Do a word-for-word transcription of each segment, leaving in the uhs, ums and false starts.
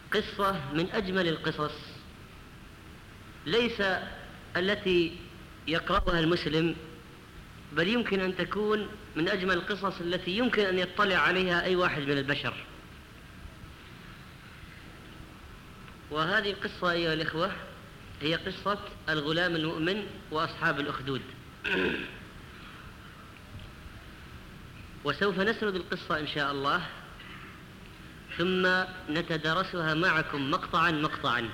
قصة من أجمل القصص، ليس التي يقرأها المسلم، بل يمكن أن تكون من أجمل القصص التي يمكن أن يطلع عليها أي واحد من البشر. وهذه القصة أيها الإخوة هي قصة الغلام المؤمن وأصحاب الأخدود. وسوف نسرد القصة إن شاء الله، ثم نتدارسها معكم مقطعا مقطعا.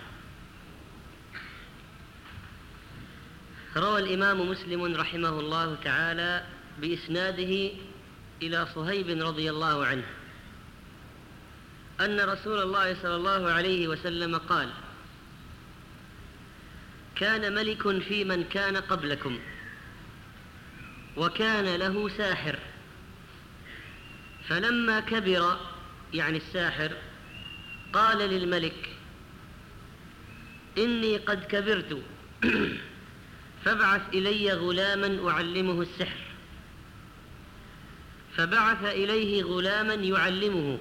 روى الإمام مسلم رحمه الله تعالى بإسناده إلى صهيب رضي الله عنه أن رسول الله صلى الله عليه وسلم قال: كان ملك في من كان قبلكم، وكان له ساحر، فلما كبر، يعني الساحر، قال للملك: إني قد كبرت فابعث إلي غلاما أعلمه السحر. فبعث إليه غلاما يعلمه،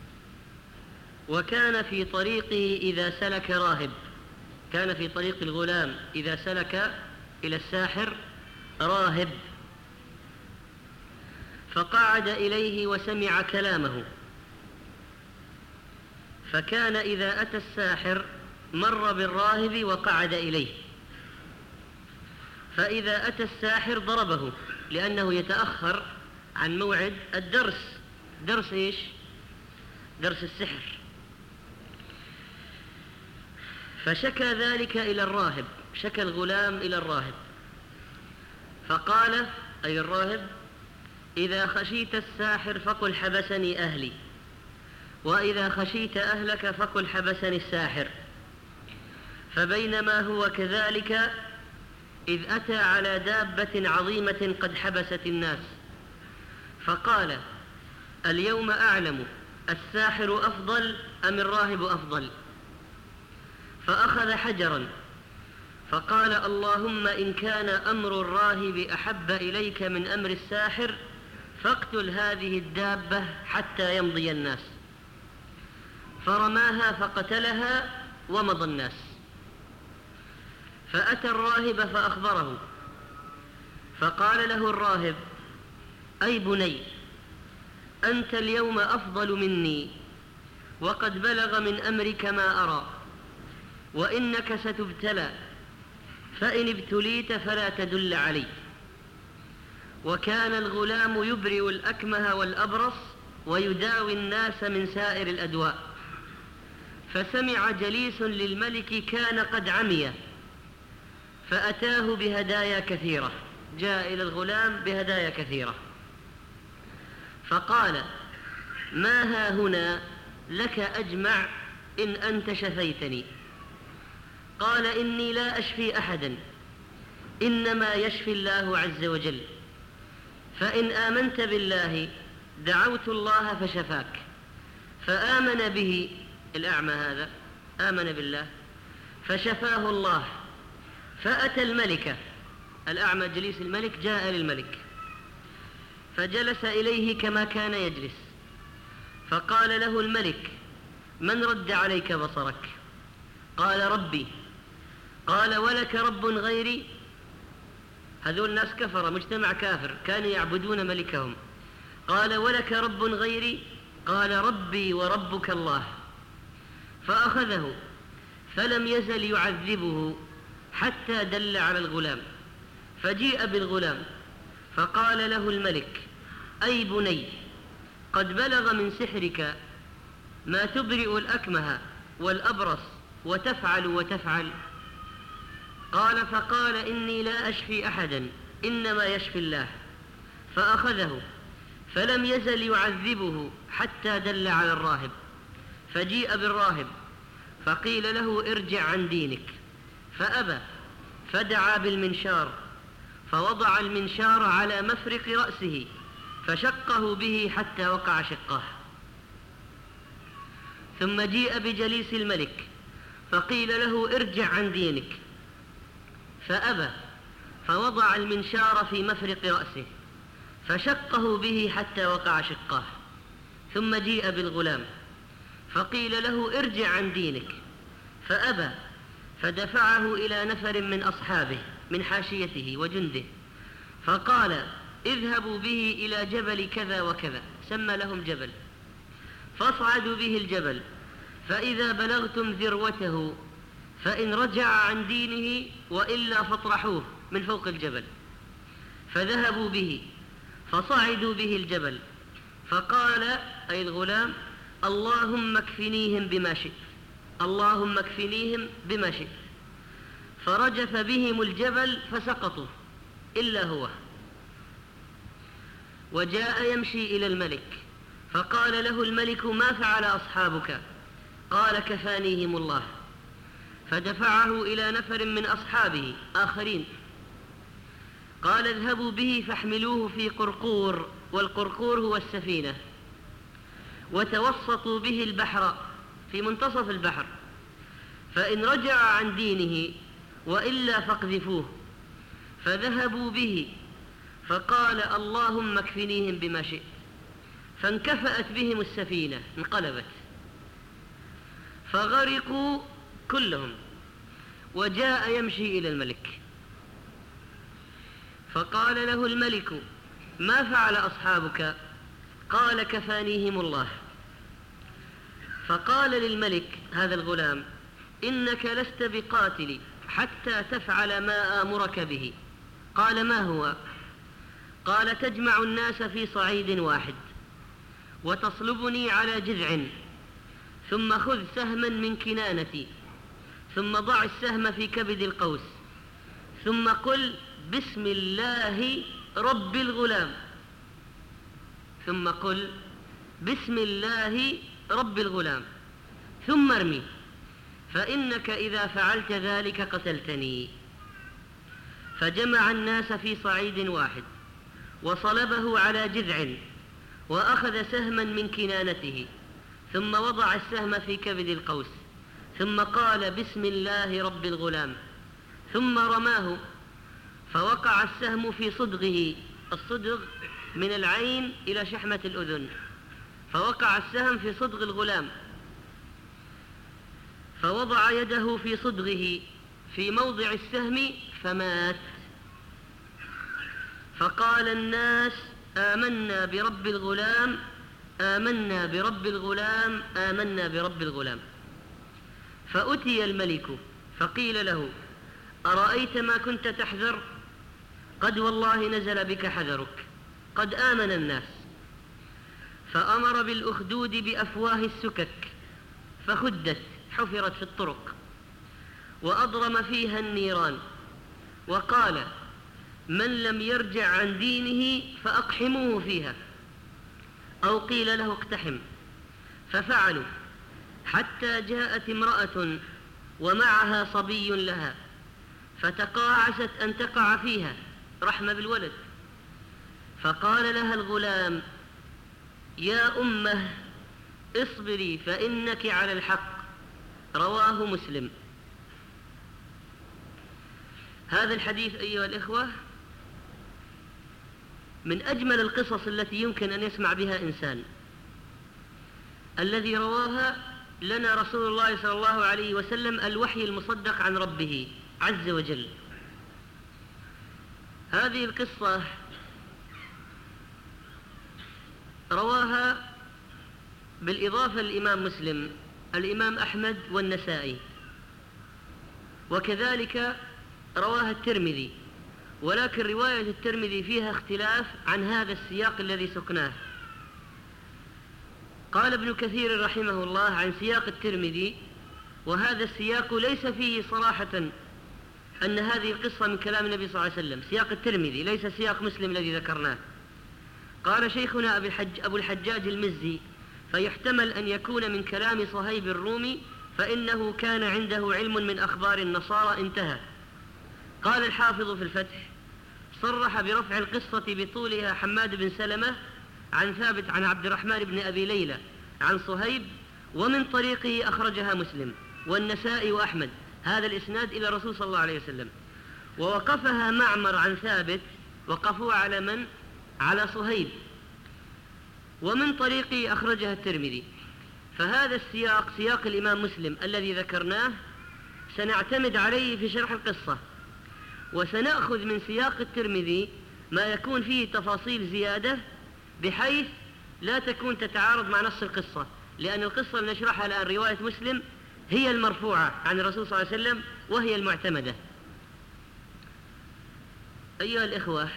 وكان في طريقه إذا سلك راهب، كان في طريق الغلام إذا سلك إلى الساحر راهب، فقعد إليه وسمع كلامه، فكان إذا أتى الساحر مر بالراهب وقعد إليه، فإذا أتى الساحر ضربه لأنه يتأخر عن موعد الدرس. درس إيش؟ درس السحر. فشكى ذلك إلى الراهب، شكى الغلام إلى الراهب، فقال أي الراهب: إذا خشيت الساحر فقل حبسني أهلي، وإذا خشيت أهلك فقل حبسني الساحر. فبينما هو كذلك إذ أتى على دابة عظيمة قد حبست الناس، فقال: اليوم أعلم الساحر أفضل أم الراهب أفضل؟ فأخذ حجرا فقال: اللهم إن كان أمر الراهب أحب إليك من أمر الساحر فاقتل هذه الدابة حتى يمضي الناس. فرماها فقتلها ومضى الناس. فأتى الراهب فأخبره، فقال له الراهب: أي بني، أنت اليوم أفضل مني، وقد بلغ من أمرك ما أرى، وإنك ستبتلى، فإن ابتليت فلا تدل علي. وكان الغلام يبرئ الأكمه والأبرص ويداوي الناس من سائر الأدواء. فسمع جليس للملك كان قد عمي، فأتاه بهدايا كثيرة، جاء إلى الغلام بهدايا كثيرة، فقال: ما ها هنا لك أجمع إن أنت شفيتني؟ قال: إني لا أشفي أحدا، إنما يشفي الله عز وجل، فإن آمنت بالله دعوت الله فشفاك. فآمن به الأعمى هذا، آمن بالله فشفاه الله. فأتى الملكة، الأعمى جليس الملك جاء للملك، فجلس إليه كما كان يجلس، فقال له الملك: من رد عليك بصرك؟ قال: ربي. قال: ولك رب غيري؟ هذول الناس كفر، مجتمع كافر، كانوا يعبدون ملكهم. قال: ولك رب غيري؟ قال: ربي وربك الله. فأخذه فلم يزل يعذبه حتى دل على الغلام، فجيء بالغلام فقال له الملك: أي بني، قد بلغ من سحرك ما تبرئ الأكمه والأبرص وتفعل وتفعل. قال: فقال: إني لا أشفي أحدا، إنما يشفي الله. فأخذه فلم يزل يعذبه حتى دل على الراهب، فجيء بالراهب فقيل له: ارجع عن دينك، فأبى، فدعا بالمنشار فوضع المنشار على مفرق رأسه فشقه به حتى وقع شقاه. ثم جيء بجليس الملك فقيل له: ارجع عن دينك، فأبى، فوضع المنشار في مفرق رأسه فشقه به حتى وقع شقاه. ثم جيء بالغلام فقيل له ارجع عن دينك فأبى، فدفعه إلى نفر من أصحابه من حاشيته وجنده، فقال اذهبوا به إلى جبل كذا وكذا، سمى لهم جبل، فاصعدوا به الجبل، فإذا بلغتم ذروته فإن رجع عن دينه وإلا فاطرحوه من فوق الجبل. فذهبوا به فصعدوا به الجبل، فقال أي الغلام اللهم اكفنيهم بما شئت، اللهم اكفنيهم بما شئت، فرجف بهم الجبل فسقطوا إلا هو. وجاء يمشي إلى الملك، فقال له الملك ما فعل أصحابك؟ قال كفانيهم الله. فدفعه إلى نفر من أصحابه آخرين، قال اذهبوا به فاحملوه في قرقور، والقرقور هو السفينة، وتوسطوا به البحر في منتصف البحر، فإن رجع عن دينه وإلا فاقذفوه. فذهبوا به، فقال اللهم اكفنيهم بما شئت، فانكفأت بهم السفينة انقلبت فغرقوا كلهم. وجاء يمشي إلى الملك، فقال له الملك ما فعل أصحابك؟ قال كفانيهم الله. فقال للملك هذا الغلام إنك لست بقاتلي حتى تفعل ما آمرك به. قال ما هو؟ قال تجمع الناس في صعيد واحد وتصلبني على جذع، ثم خذ سهما من كنانتي، ثم ضع السهم في كبد القوس، ثم قل بسم الله رب الغلام، ثم قل بسم الله رب الغلام، ثم ارمي، فإنك إذا فعلت ذلك قتلتني. فجمع الناس في صعيد واحد وصلبه على جذع، وأخذ سهما من كنانته، ثم وضع السهم في كبد القوس، ثم قال بسم الله رب الغلام، ثم رماه، فوقع السهم في صدغه، الصدغ من العين إلى شحمة الأذن، فوقع السهم في صدغ الغلام، فوضع يده في صدغه في موضع السهم فمات. فقال الناس آمنا برب الغلام، آمنا برب الغلام، آمنا برب الغلام. فأتي الملك فقيل له أرأيت ما كنت تحذر؟ قد والله نزل بك حذرك، قد آمن الناس. فأمر بالأخدود بأفواه السكك فخدت، حفرت في الطرق، وأضرم فيها النيران، وقال من لم يرجع عن دينه فأقحموه فيها، أو قيل له اقتحم. ففعلوا حتى جاءت امرأة ومعها صبي لها، فتقاعست أن تقع فيها رحمة بالولد، فقال لها الغلام يا أمه اصبري فإنك على الحق. رواه مسلم. هذا الحديث أيها الإخوة من أجمل القصص التي يمكن أن يسمع بها إنسان. الذي رواها لنا رسول الله صلى الله عليه وسلم الوحي المصدق عن ربه عز وجل. هذه القصة رواها بالإضافة للإمام مسلم الإمام أحمد والنسائي، وكذلك رواها الترمذي، ولكن رواية الترمذي فيها اختلاف عن هذا السياق الذي سقناه. قال ابن كثير رحمه الله عن سياق الترمذي وهذا السياق ليس فيه صراحة أن هذه القصة من كلام النبي صلى الله عليه وسلم، سياق الترمذي ليس سياق مسلم الذي ذكرناه. قال شيخنا أبو الحجاج المزي فيحتمل أن يكون من كلام صهيب الرومي، فإنه كان عنده علم من أخبار النصارى انتهى. قال الحافظ في الفتح صرح برفع القصة بطولها حماد بن سلمة عن ثابت عن عبد الرحمن بن أبي ليلى عن صهيب، ومن طريقه أخرجها مسلم والنسائي وأحمد هذا الإسناد إلى الرسول صلى الله عليه وسلم. ووقفها معمر عن ثابت، وقفوا على من؟ على صهيب، ومن طريقه أخرجها الترمذي. فهذا السياق سياق الإمام مسلم الذي ذكرناه سنعتمد عليه في شرح القصة، وسنأخذ من سياق الترمذي ما يكون فيه تفاصيل زيادة بحيث لا تكون تتعارض مع نص القصة، لأن القصة اللي نشرحها الآن رواية مسلم هي المرفوعة عن الرسول صلى الله عليه وسلم وهي المعتمدة. أيها الإخوة،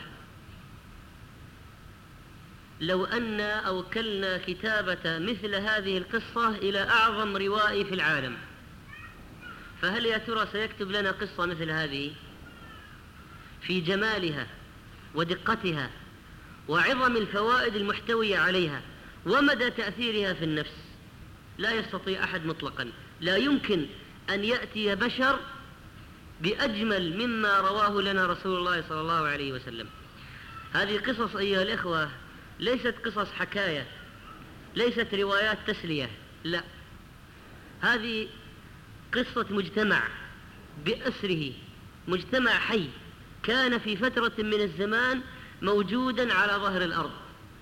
لو أن أوكلنا كتابة مثل هذه القصة إلى أعظم روائي في العالم، فهل يا ترى سيكتب لنا قصة مثل هذه في جمالها ودقتها وعظم الفوائد المحتوية عليها ومدى تأثيرها في النفس؟ لا يستطيع أحد مطلقا، لا يمكن أن يأتي بشر بأجمل مما رواه لنا رسول الله صلى الله عليه وسلم. هذه قصص أيها الإخوة ليست قصص حكاية، ليست روايات تسلية، لا، هذه قصة مجتمع بأسره، مجتمع حي كان في فترة من الزمان موجودا على ظهر الأرض.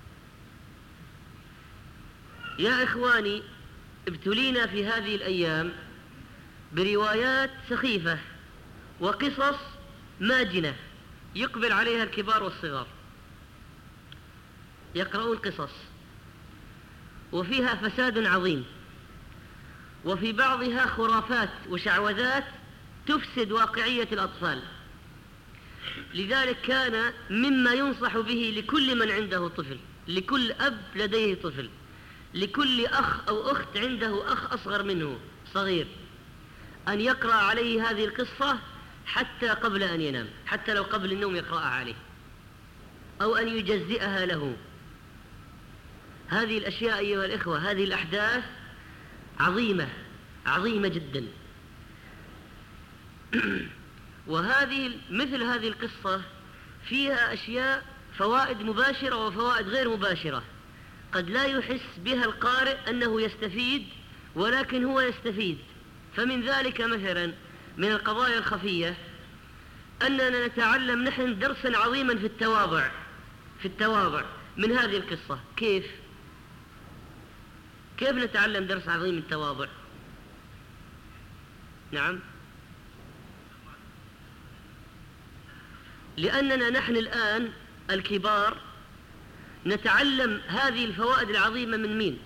يا إخواني، ابتلينا في هذه الأيام بروايات سخيفة وقصص ماجنة يقبل عليها الكبار والصغار، يقرؤون قصص وفيها فساد عظيم، وفي بعضها خرافات وشعوذات تفسد واقعية الأطفال. لذلك كان مما ينصح به لكل من عنده طفل، لكل أب لديه طفل، لكل أخ أو أخت عنده أخ أصغر منه صغير، أن يقرأ عليه هذه القصة حتى قبل أن ينام، حتى لو قبل النوم يقرأها عليه، أو أن يجزئها له. هذه الأشياء أيها الإخوة، هذه الأحداث عظيمة عظيمة جدا. وهذه مثل هذه القصة فيها أشياء فوائد مباشرة وفوائد غير مباشرة، قد لا يحس بها القارئ أنه يستفيد، ولكن هو يستفيد. فمن ذلك مثلا من القضايا الخفية أننا نتعلم نحن درسا عظيما في التواضع، في التواضع من هذه القصة. كيف؟ كيف نتعلم درس عظيم من التواضع؟ نعم، لأننا نحن الآن الكبار نتعلم هذه الفوائد العظيمة من مين؟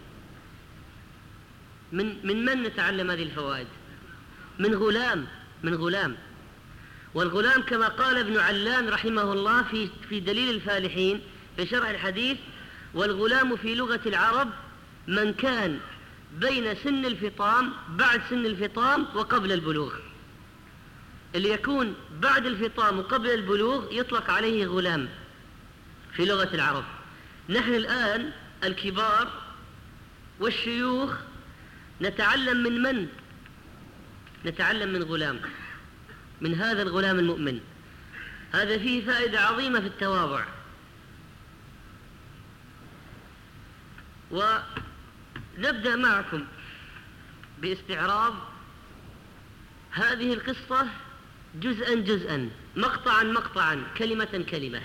من من من نتعلم هذه الفوائد؟ من غلام، من غلام. والغلام كما قال ابن علان رحمه الله في في دليل الفالحين في شرح الحديث: والغلام في لغة العرب من كان بين سن الفطام، بعد سن الفطام وقبل البلوغ. اللي يكون بعد الفطام وقبل البلوغ يطلق عليه غلام في لغة العرب. نحن الآن الكبار والشيوخ نتعلم من من؟ نتعلم من غلام، من هذا الغلام المؤمن. هذا فيه فائدة عظيمة في التواضع. ونبدأ معكم باستعراض هذه القصة جزءا جزءا، مقطعا مقطعا، كلمة كلمة.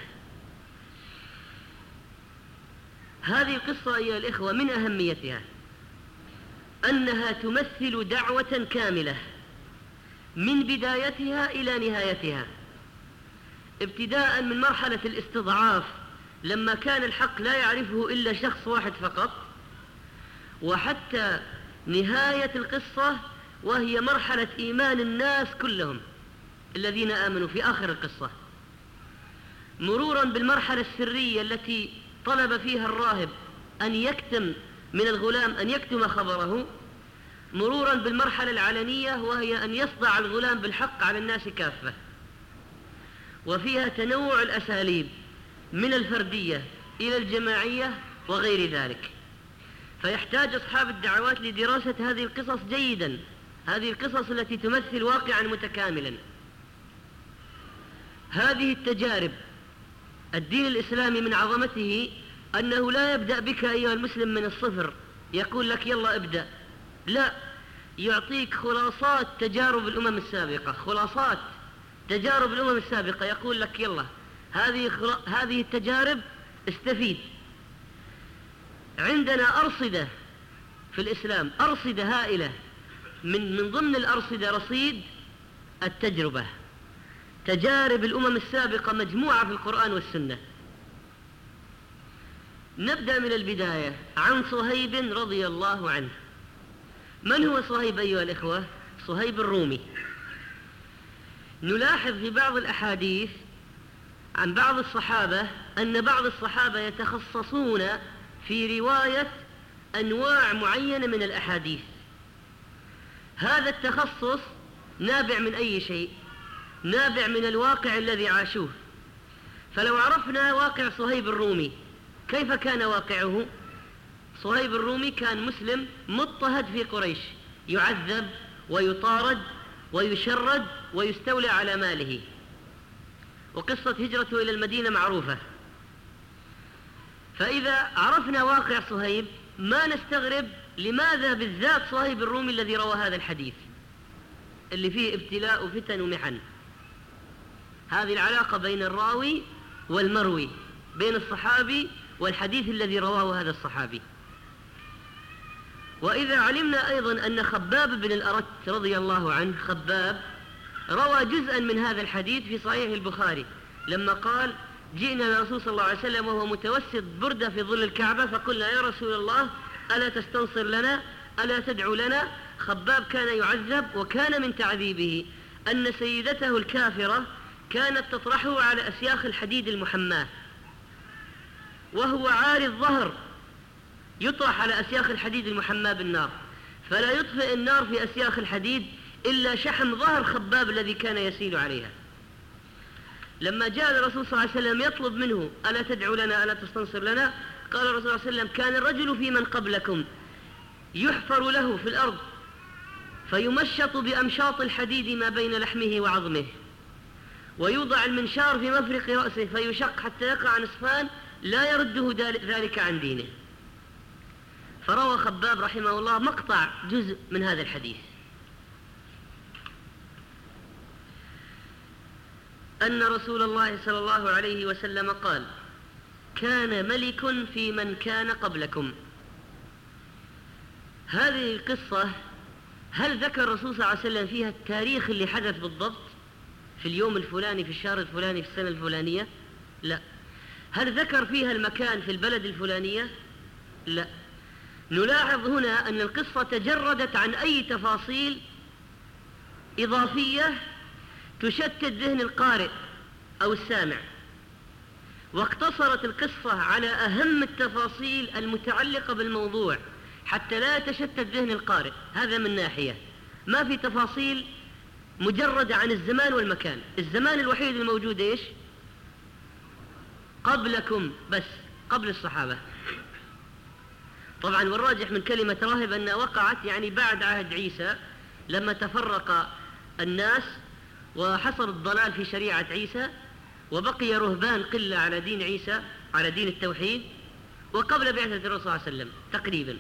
هذه القصة أيها الإخوة من أهميتها أنها تمثل دعوة كاملة من بدايتها إلى نهايتها، ابتداء من مرحلة الاستضعاف لما كان الحق لا يعرفه إلا شخص واحد فقط، وحتى نهاية القصة وهي مرحلة إيمان الناس كلهم الذين آمنوا في آخر القصة، مرورا بالمرحلة السرية التي طلب فيها الراهب أن يكتم من الغلام أن يكتم خبره، مرورا بالمرحلة العلنية وهي أن يصدع الغلام بالحق على الناس كافة. وفيها تنوع الأساليب من الفردية إلى الجماعية وغير ذلك. فيحتاج أصحاب الدعوات لدراسة هذه القصص جيدا، هذه القصص التي تمثل واقعا متكاملا. هذه التجارب، الدين الإسلامي من عظمته أنه لا يبدأ بك أيها المسلم من الصفر يقول لك يلا ابدأ، لا، يعطيك خلاصات تجارب الأمم السابقة، خلاصات تجارب الأمم السابقة، يقول لك يلا هذه هذه التجارب استفيد. عندنا أرصدة في الإسلام أرصدة هائلة، من من ضمن الأرصدة رصيد التجربة، تجارب الأمم السابقة مجموعة في القرآن والسنة. نبدأ من البداية عن صهيب رضي الله عنه. من هو صهيب أيها الإخوة؟ صهيب الرومي. نلاحظ في بعض الأحاديث عن بعض الصحابة أن بعض الصحابة يتخصصون في رواية أنواع معينة من الأحاديث. هذا التخصص نابع من أي شيء؟ نابع من الواقع الذي عاشوه. فلو عرفنا واقع صهيب الرومي، كيف كان واقعه؟ صهيب الرومي كان مسلم مضطهد في قريش، يعذب ويطارد ويشرد ويستولى على ماله، وقصة هجرته إلى المدينة معروفة. فإذا عرفنا واقع صهيب ما نستغرب لماذا بالذات صهيب الرومي الذي روى هذا الحديث اللي فيه ابتلاء وفتن ومحن. هذه العلاقة بين الراوي والمروي، بين الصحابي والحديث الذي رواه هذا الصحابي. وإذا علمنا أيضا أن خباب بن الأرت رضي الله عنه، خباب روى جزءا من هذا الحديث في صحيح البخاري لما قال: جئنا الرسول صلى الله عليه وسلم وهو متوسد بردة في ظل الكعبة فقلنا: يا رسول الله ألا تستنصر لنا، ألا تدعو لنا؟ خباب كان يعذب، وكان من تعذيبه أن سيدته الكافرة كانت تطرحه على أسياخ الحديد المحماة، وهو عاري الظهر يطرح على أسياخ الحديد المحماة بالنار، فلا يطفئ النار في أسياخ الحديد إلا شحم ظهر خباب الذي كان يسيل عليها. لما جاء الرسول صلى الله عليه وسلم يطلب منه: ألا تدعو لنا، ألا تستنصر لنا؟ قال الرسول صلى الله عليه وسلم: كان الرجل في من قبلكم يحفر له في الأرض فيمشط بأمشاط الحديد ما بين لحمه وعظمه، ويوضع المنشار في مفرق رأسه فيشق حتى يقع نصفان لا يرده ذلك عن دينه. فروى خباب رحمه الله مقطع جزء من هذا الحديث، أن رسول الله صلى الله عليه وسلم قال: كان ملك في من كان قبلكم. هذه القصة هل ذكر الرسول صلى الله عليه وسلم فيها التاريخ اللي حدث بالضبط في اليوم الفلاني في الشهر الفلاني في السنة الفلانية؟ لا. هل ذكر فيها المكان في البلد الفلانية؟ لا. نلاحظ هنا أن القصة تجردت عن أي تفاصيل إضافية تشتت ذهن القارئ أو السامع، واقتصرت القصة على أهم التفاصيل المتعلقة بالموضوع حتى لا يتشتت ذهن القارئ. هذا من ناحية، ما في تفاصيل مجردة عن الزمان والمكان. الزمان الوحيد الموجود إيش؟ قبلكم، بس قبل الصحابة. طبعا والراجح من كلمة راهب أنها وقعت يعني بعد عهد عيسى، لما تفرق الناس وحصل الضلال في شريعة عيسى وبقي رهبان قلة على دين عيسى، على دين التوحيد، وقبل بعثة الرسول صلى الله عليه وسلم تقريبا.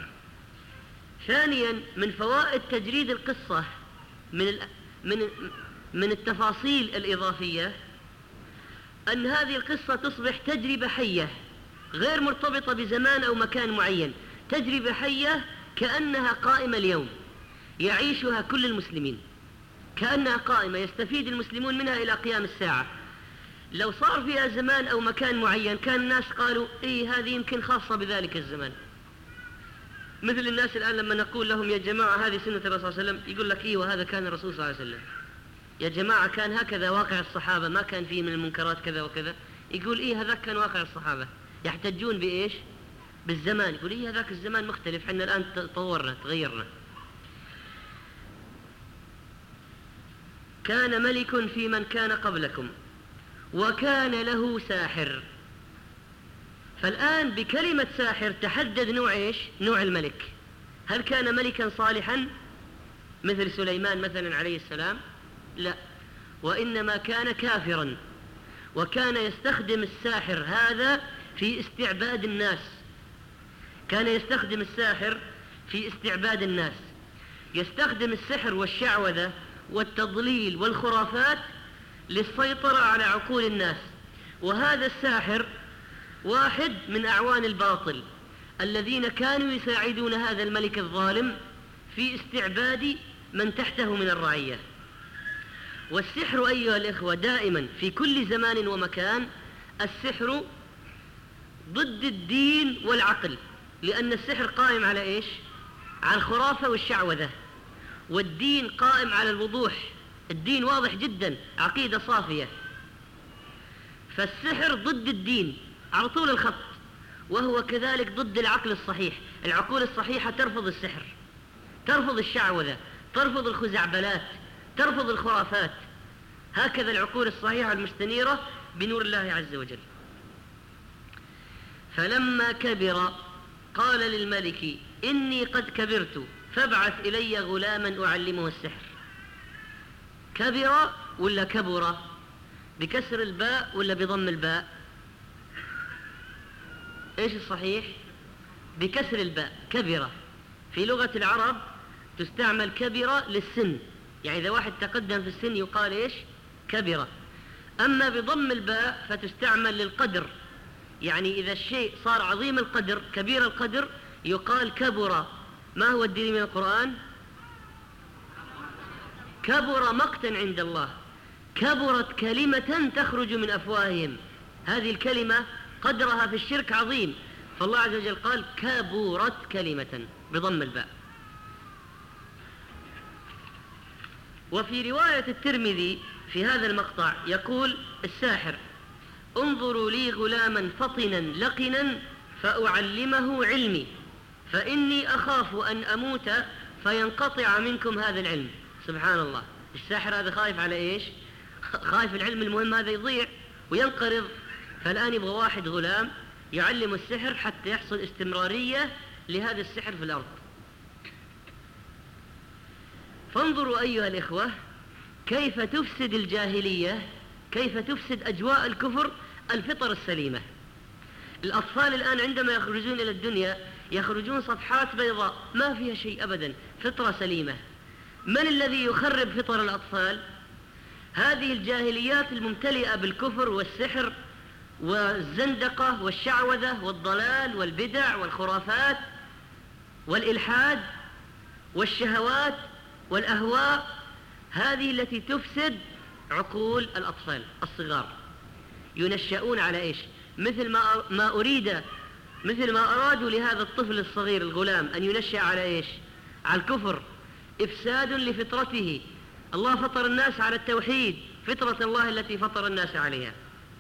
ثانيا من فوائد تجريد القصة من من من التفاصيل الإضافية أن هذه القصة تصبح تجربة حية غير مرتبطة بزمان أو مكان معين، تجربة حية كأنها قائمة اليوم يعيشها كل المسلمين، كأنها قائمة يستفيد المسلمون منها إلى قيام الساعة. لو صار فيها زمان أو مكان معين كان الناس قالوا: إيه هذه يمكن خاصة بذلك الزمان. مثل الناس الآن لما نقول لهم: يا جماعة هذه سنة الرسول صلى الله عليه وسلم، يقول لك: إيه وهذا كان الرسول صلى الله عليه وسلم. يا جماعة كان هكذا واقع الصحابة، ما كان فيه من المنكرات كذا وكذا. يقول: إيه هذا كان واقع الصحابة. يحتجون بإيش؟ بالزمان. يقول: إيه هذاك الزمان مختلف، حنا الآن تطورنا تغيرنا. كان ملك في من كان قبلكم وكان له ساحر. فالآن بكلمة ساحر تحدد نوع إيش؟ نوع الملك. هل كان ملكا صالحا مثل سليمان مثلا عليه السلام؟ لا، وإنما كان كافرا، وكان يستخدم الساحر هذا في استعباد الناس. كان يستخدم الساحر في استعباد الناس، يستخدم السحر والشعوذة والتضليل والخرافات للسيطرة على عقول الناس. وهذا الساحر واحد من أعوان الباطل الذين كانوا يساعدون هذا الملك الظالم في استعباد من تحته من الرعية. والسحر أيها الإخوة دائما في كل زمان ومكان السحر ضد الدين والعقل، لأن السحر قائم على إيش؟ على الخرافة والشعوذة، والدين قائم على الوضوح، الدين واضح جدا، عقيدة صافية. فالسحر ضد الدين على طول الخط، وهو كذلك ضد العقل الصحيح. العقول الصحيحة ترفض السحر، ترفض الشعوذة، ترفض الخزعبلات، ترفض الخرافات. هكذا العقول الصحيحة المستنيرة بنور الله عز وجل. فلما كبر قال للملك إني قد كبرت فابعث إلي غلاما أعلمه السحر. كبر ولا كبر؟ بكسر الباء ولا بضم الباء؟ إيش الصحيح؟ بكسر الباء. كبر في لغة العرب تستعمل كبر للسن، يعني إذا واحد تقدم في السن يقال إيش؟ كبر. أما بضم الباء فتستعمل للقدر، يعني إذا الشيء صار عظيم القدر كبير القدر يقال كبر. ما هو الدليل من القرآن؟ كبر مقتا عند الله، كبرت كلمة تخرج من أفواههم. هذه الكلمة قدرها في الشرك عظيم، فالله عز وجل قال كبرت كلمة بضم الباء. وفي رواية الترمذي في هذا المقطع يقول الساحر انظروا لي غلاما فطنا لقنا فأعلمه علمي فإني أخاف أن أموت فينقطع منكم هذا العلم. سبحان الله، الساحر هذا خايف على إيش؟ خايف العلم المهم هذا يضيع وينقرض، فالآن يبغى واحد غلام يعلم السحر حتى يحصل استمرارية لهذا السحر في الأرض. فانظروا أيها الإخوة كيف تفسد الجاهلية، كيف تفسد أجواء الكفر الفطر السليمة. الأطفال الآن عندما يخرجون إلى الدنيا يخرجون صفحات بيضاء ما فيها شيء أبدا، فطرة سليمة. من الذي يخرب فطر الأطفال؟ هذه الجاهليات الممتلئة بالكفر والسحر والزندقة والشعوذة والضلال والبدع والخرافات والإلحاد والشهوات والأهواء، هذه التي تفسد عقول الأطفال الصغار. ينشأون على إيش؟ مثل ما ما أريد مثل ما أرادوا لهذا الطفل الصغير الغلام أن ينشأ على إيش؟ على الكفر، إفساد لفطرته. الله فطر الناس على التوحيد، فطرة الله التي فطر الناس عليها.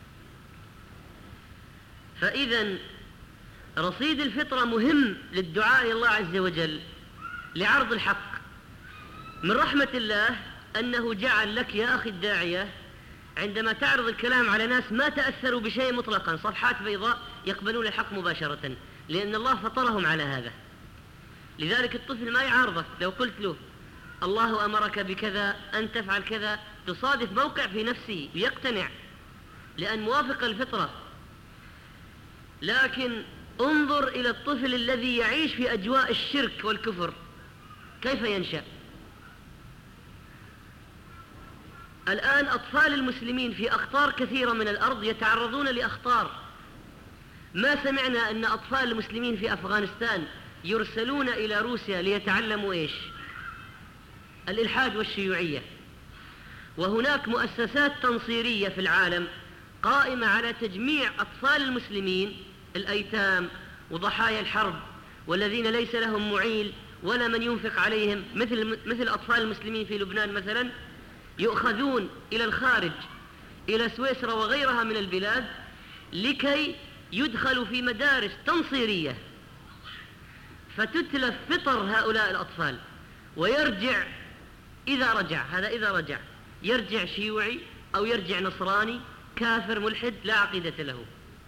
فإذا رصيد الفطرة مهم للدعاء إلى الله عز وجل لعرض الحق. من رحمة الله أنه جعل لك يا أخي الداعية عندما تعرض الكلام على ناس ما تأثروا بشيء مطلقا، صفحات بيضاء يقبلون الحق مباشرة، لأن الله فطرهم على هذا. لذلك الطفل ما يعارضك لو قلت له الله أمرك بكذا أن تفعل كذا، تصادف موقع في نفسه يقتنع لأن موافق الفطرة. لكن انظر إلى الطفل الذي يعيش في أجواء الشرك والكفر كيف ينشأ. الآن أطفال المسلمين في أقطار كثيرة من الأرض يتعرضون لأخطار. ما سمعنا أن أطفال المسلمين في أفغانستان يرسلون إلى روسيا ليتعلموا إيش؟ الإلحاد والشيوعية. وهناك مؤسسات تنصيرية في العالم قائمة على تجميع أطفال المسلمين الأيتام وضحايا الحرب والذين ليس لهم معيل ولا من ينفق عليهم، مثل مثل أطفال المسلمين في لبنان مثلا، يؤخذون إلى الخارج إلى سويسرا وغيرها من البلاد لكي يدخلوا في مدارس تنصيرية فتتلف فطر هؤلاء الأطفال، ويرجع إذا رجع هذا إذا رجع يرجع شيوعي أو يرجع نصراني كافر ملحد لا عقيدة له.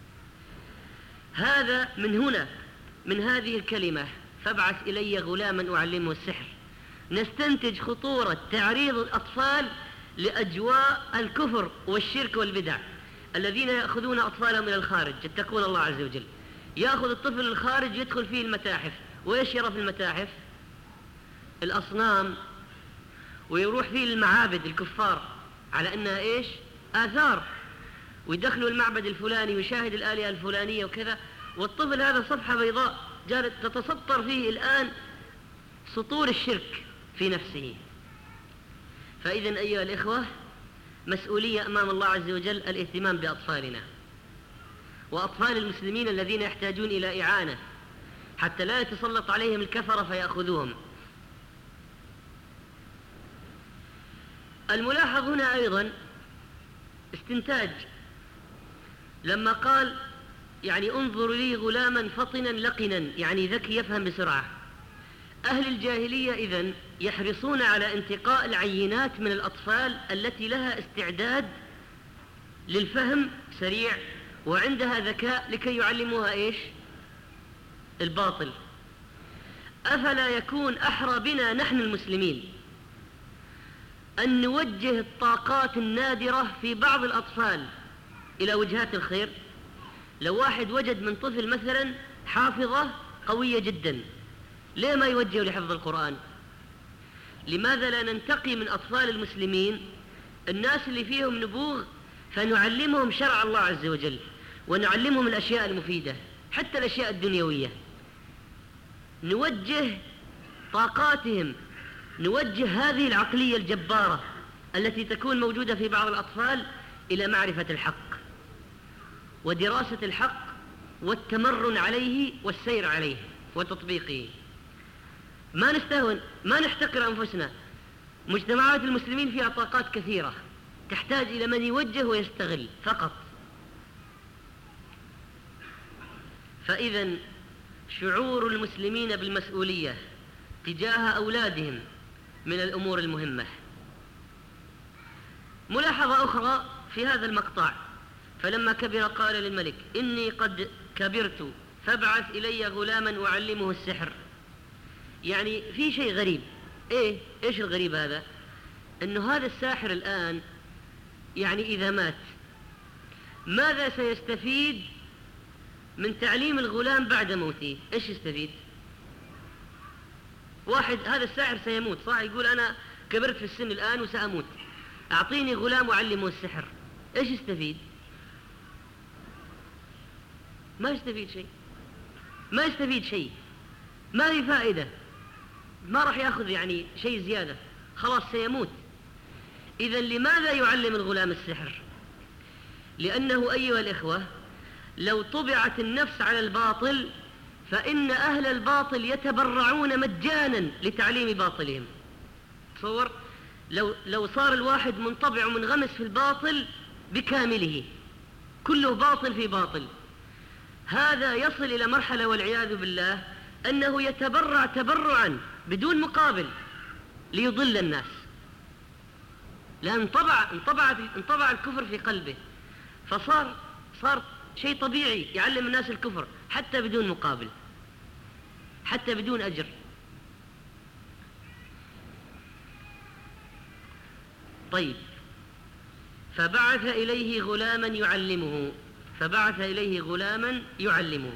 هذا من هنا من هذه الكلمة فابعث إلي غلاما أعلمه السحر نستنتج خطورة تعريض الأطفال لأجواء الكفر والشرك والبدع. الذين يأخذون أطفالهم إلى الخارج يتقون الله عز وجل، يأخذ الطفل الخارج يدخل فيه المتاحف، وإيش يرى في المتاحف؟ الأصنام، ويروح فيه المعابد الكفار على أنها إيش؟ آثار، ويدخلوا المعبد الفلاني ويشاهد الآلهة الفلانية وكذا، والطفل هذا صفحة بيضاء جالت تتسطر فيه الآن سطور الشرك في نفسه. فإذن أيها الإخوة، مسؤولية أمام الله عز وجل الاهتمام بأطفالنا وأطفال المسلمين الذين يحتاجون إلى إعانة حتى لا يتسلط عليهم الكفرة فيأخذوهم. الملاحظ هنا أيضا استنتاج لما قال يعني انظر لي غلاما فطنا لقنا، يعني ذكي يفهم بسرعة. أهل الجاهلية إذن يحرصون على انتقاء العينات من الأطفال التي لها استعداد للفهم سريع وعندها ذكاء لكي يعلموها إيش؟ الباطل. أفلا يكون أحرى بنا نحن المسلمين أن نوجه الطاقات النادرة في بعض الأطفال إلى وجهات الخير؟ لو واحد وجد من طفل مثلا حافظة قوية جدا، ليه ما يوجه لحفظ القرآن؟ لماذا لا ننتقي من أطفال المسلمين الناس اللي فيهم نبوغ فنعلمهم شرع الله عز وجل ونعلمهم الأشياء المفيدة حتى الأشياء الدنيوية، نوجه طاقاتهم، نوجه هذه العقلية الجبارة التي تكون موجودة في بعض الأطفال إلى معرفة الحق ودراسة الحق والتمرن عليه والسير عليه وتطبيقه. ما نستهون، ما نحتقر أنفسنا. مجتمعات المسلمين فيها طاقات كثيرة تحتاج إلى من يوجه ويستغل فقط. فإذا شعور المسلمين بالمسؤولية تجاه أولادهم من الأمور المهمة. ملاحظة أخرى في هذا المقطع: فلما كبر قال للملك إني قد كبرت فابعث إلي غلاما أعلمه السحر. يعني في شيء غريب. إيه؟ إيش الغريب هذا؟ إنه هذا الساحر الآن يعني إذا مات ماذا سيستفيد من تعليم الغلام بعد موته؟ إيش يستفيد؟ واحد هذا الساحر سيموت صح، يقول أنا كبرت في السن الآن وسأموت، أعطيني غلام أعلمه السحر، إيش يستفيد؟ ما يستفيد شيء، ما يستفيد شيء، ما في فائدة، ما راح يأخذ يعني شيء زيادة، خلاص سيموت. إذن لماذا يعلم الغلام السحر؟ لأنه أيها الإخوة لو طبعت النفس على الباطل فإن أهل الباطل يتبرعون مجانا لتعليم باطلهم. تصور لو, لو صار الواحد منطبع ومنغمس في الباطل بكامله، كله باطل في باطل، هذا يصل إلى مرحلة والعياذ بالله أنه يتبرع تبرعا بدون مقابل ليضل الناس، لأن انطبع, انطبع, انطبع الكفر في قلبه، فصار صار شيء طبيعي يعلم الناس الكفر حتى بدون مقابل، حتى بدون أجر. طيب، فبعث إليه غلاما يعلمه، فبعث إليه غلاما يعلمه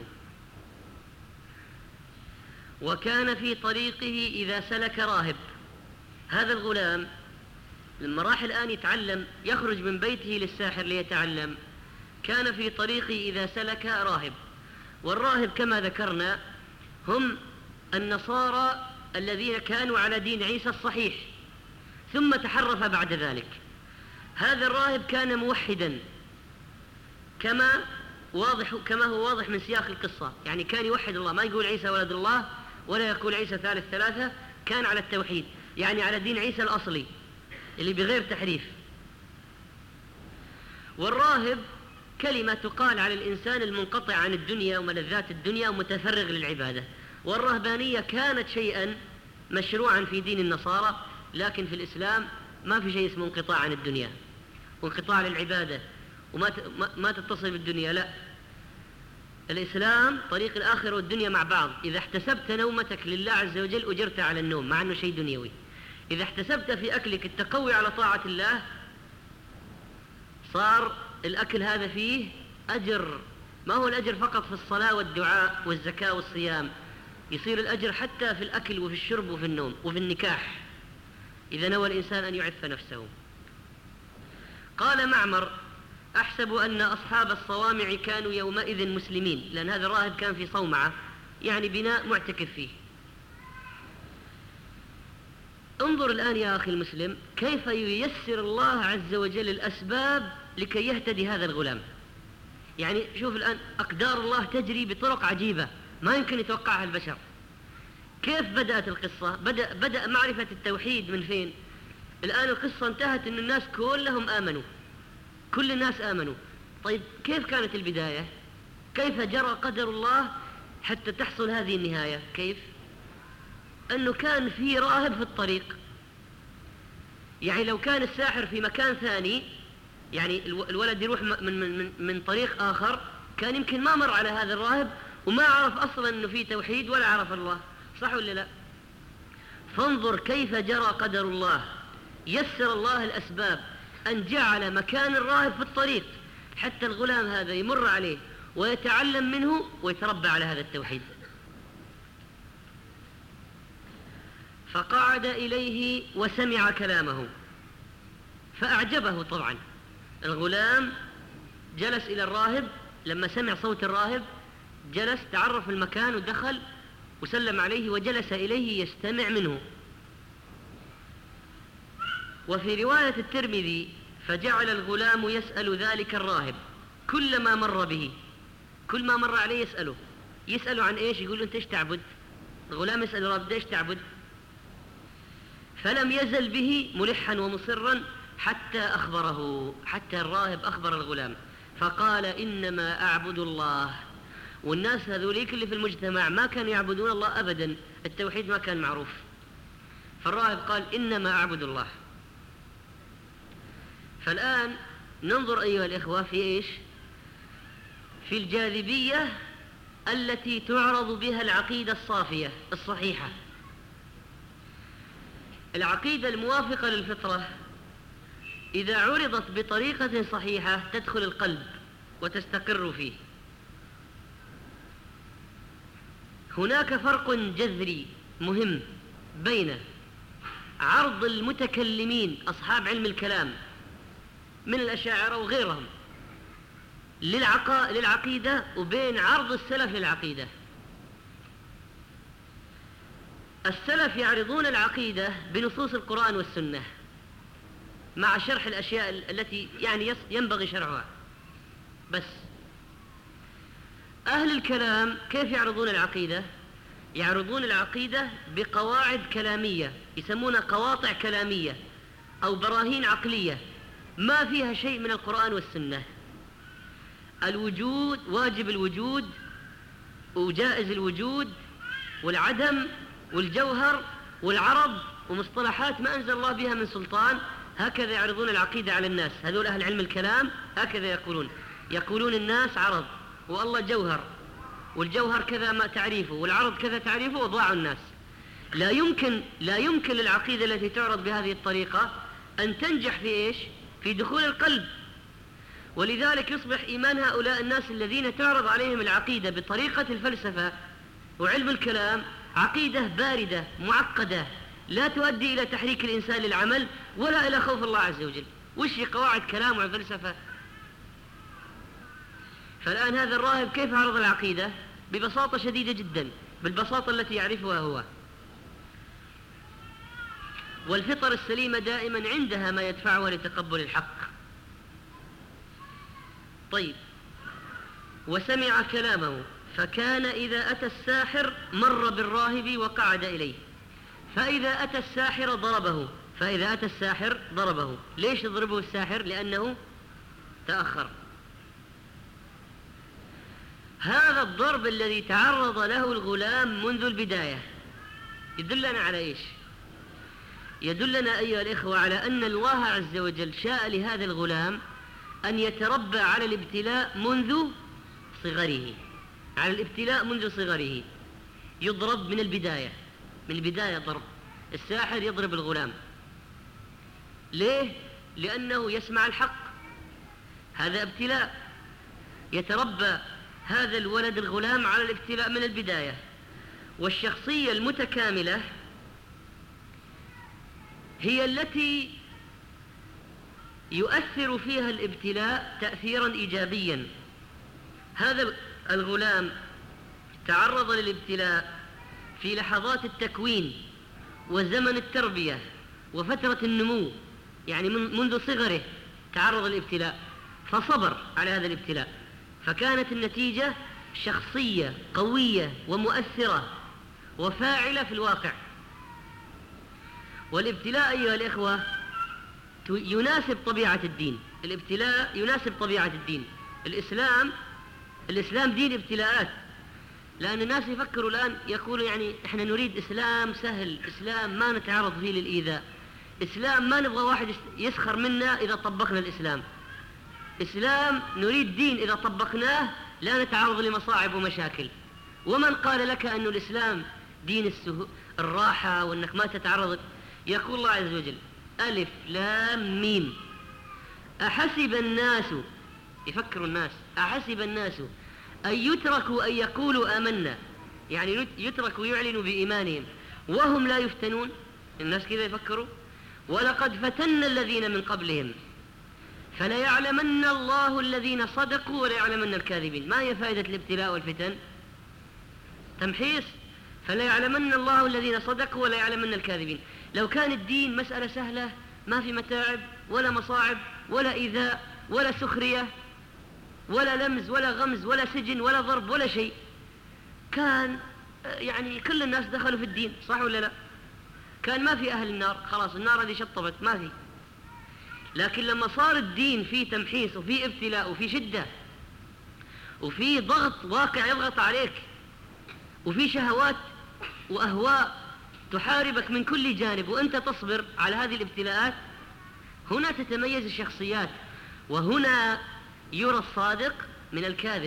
وكان في طريقه إذا سلك راهب. هذا الغلام لما راح الآن يتعلم يخرج من بيته للساحر ليتعلم، كان في طريقه إذا سلك راهب. والراهب كما ذكرنا هم النصارى الذين كانوا على دين عيسى الصحيح ثم تحرف بعد ذلك. هذا الراهب كان موحدا كما واضح كما هو واضح من سياق القصة، يعني كان يوحد الله، ما يقول عيسى ولد الله ولا يقول عيسى ثالث ثلاثة، كان على التوحيد، يعني على دين عيسى الأصلي اللي بغير تحريف. والراهب كلمة تقال على الإنسان المنقطع عن الدنيا وملذات الدنيا ومتفرغ للعبادة. والرهبانية كانت شيئا مشروعا في دين النصارى، لكن في الإسلام ما في شيء اسمه انقطاع عن الدنيا وانقطاع للعبادة وما ما تتصل بالدنيا، لا. الإسلام طريق الآخرة والدنيا مع بعض. إذا احتسبت نومتك لله عز وجل أجرت على النوم مع أنه شيء دنيوي. إذا احتسبت في أكلك التقوي على طاعة الله صار الأكل هذا فيه أجر، ما هو الأجر فقط في الصلاة والدعاء والزكاة والصيام، يصير الأجر حتى في الأكل وفي الشرب وفي النوم وفي النكاح إذا نوى الإنسان أن يعف نفسه. قال معمر: أحسب أن أصحاب الصوامع كانوا يومئذ مسلمين، لأن هذا الراهب كان في صومعة يعني بناء معتكف فيه. انظر الآن يا أخي المسلم كيف ييسر الله عز وجل الأسباب لكي يهتدي هذا الغلام. يعني شوف الآن أقدار الله تجري بطرق عجيبة ما يمكن يتوقعها البشر. كيف بدأت القصة؟ بدأ, بدأ معرفة التوحيد من فين؟ الآن القصة انتهت أن الناس كلهم آمنوا، كل الناس آمنوا. طيب كيف كانت البداية؟ كيف جرى قدر الله حتى تحصل هذه النهاية؟ كيف؟ أنه كان في راهب في الطريق. يعني لو كان الساحر في مكان ثاني، يعني الولد يروح من, من, من طريق آخر، كان يمكن ما مر على هذا الراهب وما عرف أصلا أنه في توحيد ولا عرف الله، صح ولا لا؟ فانظر كيف جرى قدر الله. يسر الله الأسباب أن جعل مكان الراهب في الطريق حتى الغلام هذا يمر عليه ويتعلم منه ويتربى على هذا التوحيد. فقعد إليه وسمع كلامه فأعجبه. طبعا الغلام جلس إلى الراهب، لما سمع صوت الراهب جلس، تعرف المكان ودخل وسلم عليه وجلس إليه يستمع منه. وفي رواية الترمذي فجعل الغلام يسأل ذلك الراهب كلما مر به، كل ما مر عليه يسأله. يسأله عن إيش؟ يقول له أنت إيش تعبد؟ الغلام يسأل الراهب إيش تعبد؟ فلم يزل به ملحا ومصرا حتى أخبره، حتى الراهب أخبر الغلام فقال إنما أعبد الله. والناس هذوليك اللي في المجتمع ما كانوا يعبدون الله أبدا، التوحيد ما كان معروف. فالراهب قال إنما أعبد الله. فالآن ننظر أيها الإخوة في إيش؟ في الجاذبية التي تعرض بها العقيدة الصافية الصحيحة. العقيدة الموافقة للفطرة إذا عرضت بطريقة صحيحة تدخل القلب وتستقر فيه. هناك فرق جذري مهم بين عرض المتكلمين أصحاب علم الكلام من الأشاعرة وغيرهم للعقا... للعقيدة وبين عرض السلف للعقيدة. السلف يعرضون العقيدة بنصوص القرآن والسنة مع شرح الأشياء التي يعني ينبغي شرحها بس. أهل الكلام كيف يعرضون العقيدة؟ يعرضون العقيدة بقواعد كلامية يسمونها قواطع كلامية أو براهين عقلية ما فيها شيء من القرآن والسنة. الوجود، واجب الوجود وجائز الوجود والعدم والجوهر والعرض ومصطلحات ما أنزل الله بها من سلطان، هكذا يعرضون العقيدة على الناس. هذول أهل علم الكلام هكذا يقولون. يقولون الناس عرض والله جوهر، والجوهر كذا ما تعريفه والعرض كذا تعريفه، وضاعوا الناس. لا يمكن لا يمكن للعقيدة التي تعرض بهذه الطريقة أن تنجح في إيش؟ في دخول القلب. ولذلك يصبح إيمان هؤلاء الناس الذين تعرض عليهم العقيدة بطريقة الفلسفة وعلم الكلام عقيدة باردة معقدة لا تؤدي إلى تحريك الإنسان للعمل ولا إلى خوف الله عز وجل. وش قواعد كلام وفلسفة؟ فالآن هذا الراهب كيف عرض العقيدة؟ ببساطة شديدة جدا، بالبساطة التي يعرفها هو. والفطر السليمة دائما عندها ما يدفعها لتقبل الحق. طيب، وسمع كلامه فكان إذا أتى الساحر مر بالراهب وقعد إليه، فإذا أتى الساحر ضربه فإذا أتى الساحر ضربه. ليش يضربه الساحر؟ لأنه تأخر. هذا الضرب الذي تعرض له الغلام منذ البداية يدلنا على إيش؟ يدلنا أيها الإخوة على أن الله عز وجل شاء لهذا الغلام أن يتربى على الابتلاء منذ صغره، على الابتلاء منذ صغره. يضرب من البداية، من البداية ضرب. الساحر يضرب الغلام ليه؟ لأنه يسمع الحق، هذا ابتلاء. يتربى هذا الولد الغلام على الابتلاء من البداية. والشخصية المتكاملة هي التي يؤثر فيها الابتلاء تأثيرا إيجابيا. هذا الغلام تعرض للابتلاء في لحظات التكوين وزمن التربية وفترة النمو، يعني منذ صغره تعرض للابتلاء فصبر على هذا الابتلاء، فكانت النتيجة شخصية قوية ومؤثرة وفاعلة في الواقع. والابتلاء أيها الإخوة يناسب طبيعة الدين، الابتلاء يناسب طبيعة الدين. الإسلام الإسلام دين ابتلاءات، لأن الناس يفكروا الآن يقولوا يعني إحنا نريد إسلام سهل، إسلام ما نتعرض فيه للإيذاء، إسلام ما نبغى واحد يسخر منا إذا طبقنا الإسلام، إسلام نريد دين إذا طبقناه لا نتعرض لمصاعب ومشاكل. ومن قال لك أن الإسلام دين السهو... الراحة وأنك ما تتعرض؟ يقول الله عز وجل: ألف لام ميم، أحسب الناس، يفكر الناس، أحسب الناس أن يتركوا أن يقولوا آمنا، يعني يتركوا يعلنوا بإيمانهم وهم لا يفتنون. الناس كذا يفكروا. ولقد فتنا الذين من قبلهم فليعلمن الله الذين صدقوا وليعلمن الكاذبين. ما هي فائدة الابتلاء والفتن؟ تمحيص. فليعلمن الله الذين صدقوا وليعلمن الكاذبين. لو كان الدين مسألة سهلة ما في متاعب ولا مصاعب ولا إيذاء ولا سخرية ولا لمز ولا غمز ولا سجن ولا ضرب ولا شيء، كان يعني كل الناس دخلوا في الدين، صح ولا لا؟ كان ما في أهل النار، خلاص النار هذه شطبت، ما في. لكن لما صار الدين فيه تمحيص وفيه ابتلاء وفيه شدة وفيه ضغط واقع يضغط عليك وفيه شهوات وأهواء تحاربك من كل جانب وأنت تصبر على هذه الابتلاءات، هنا تتميز الشخصيات، وهنا يرى الصادق من الكاذب.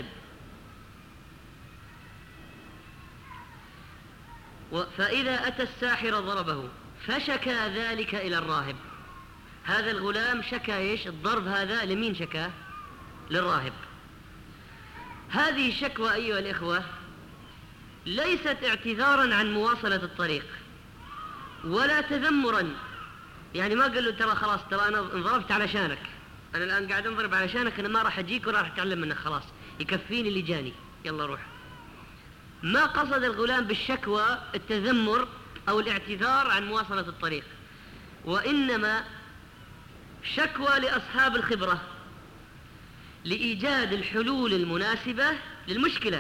فإذا أتى الساحر ضربه فشكى ذلك إلى الراهب. هذا الغلام شكى إيش؟ الضرب هذا لمين شكاه؟ للراهب. هذه الشكوى أيها الإخوة ليست اعتذارا عن مواصلة الطريق ولا تذمرا، يعني ما قال له ترى خلاص ترى أنا انضربت علشانك، أنا الآن قاعد انضرب علشانك، أنا ما راح أجيك ولا راح أتعلم منك، خلاص يكفيني اللي جاني، يلا روح. ما قصد الغلام بالشكوى التذمر أو الاعتذار عن مواصلة الطريق، وإنما شكوى لأصحاب الخبرة لإيجاد الحلول المناسبة للمشكلة.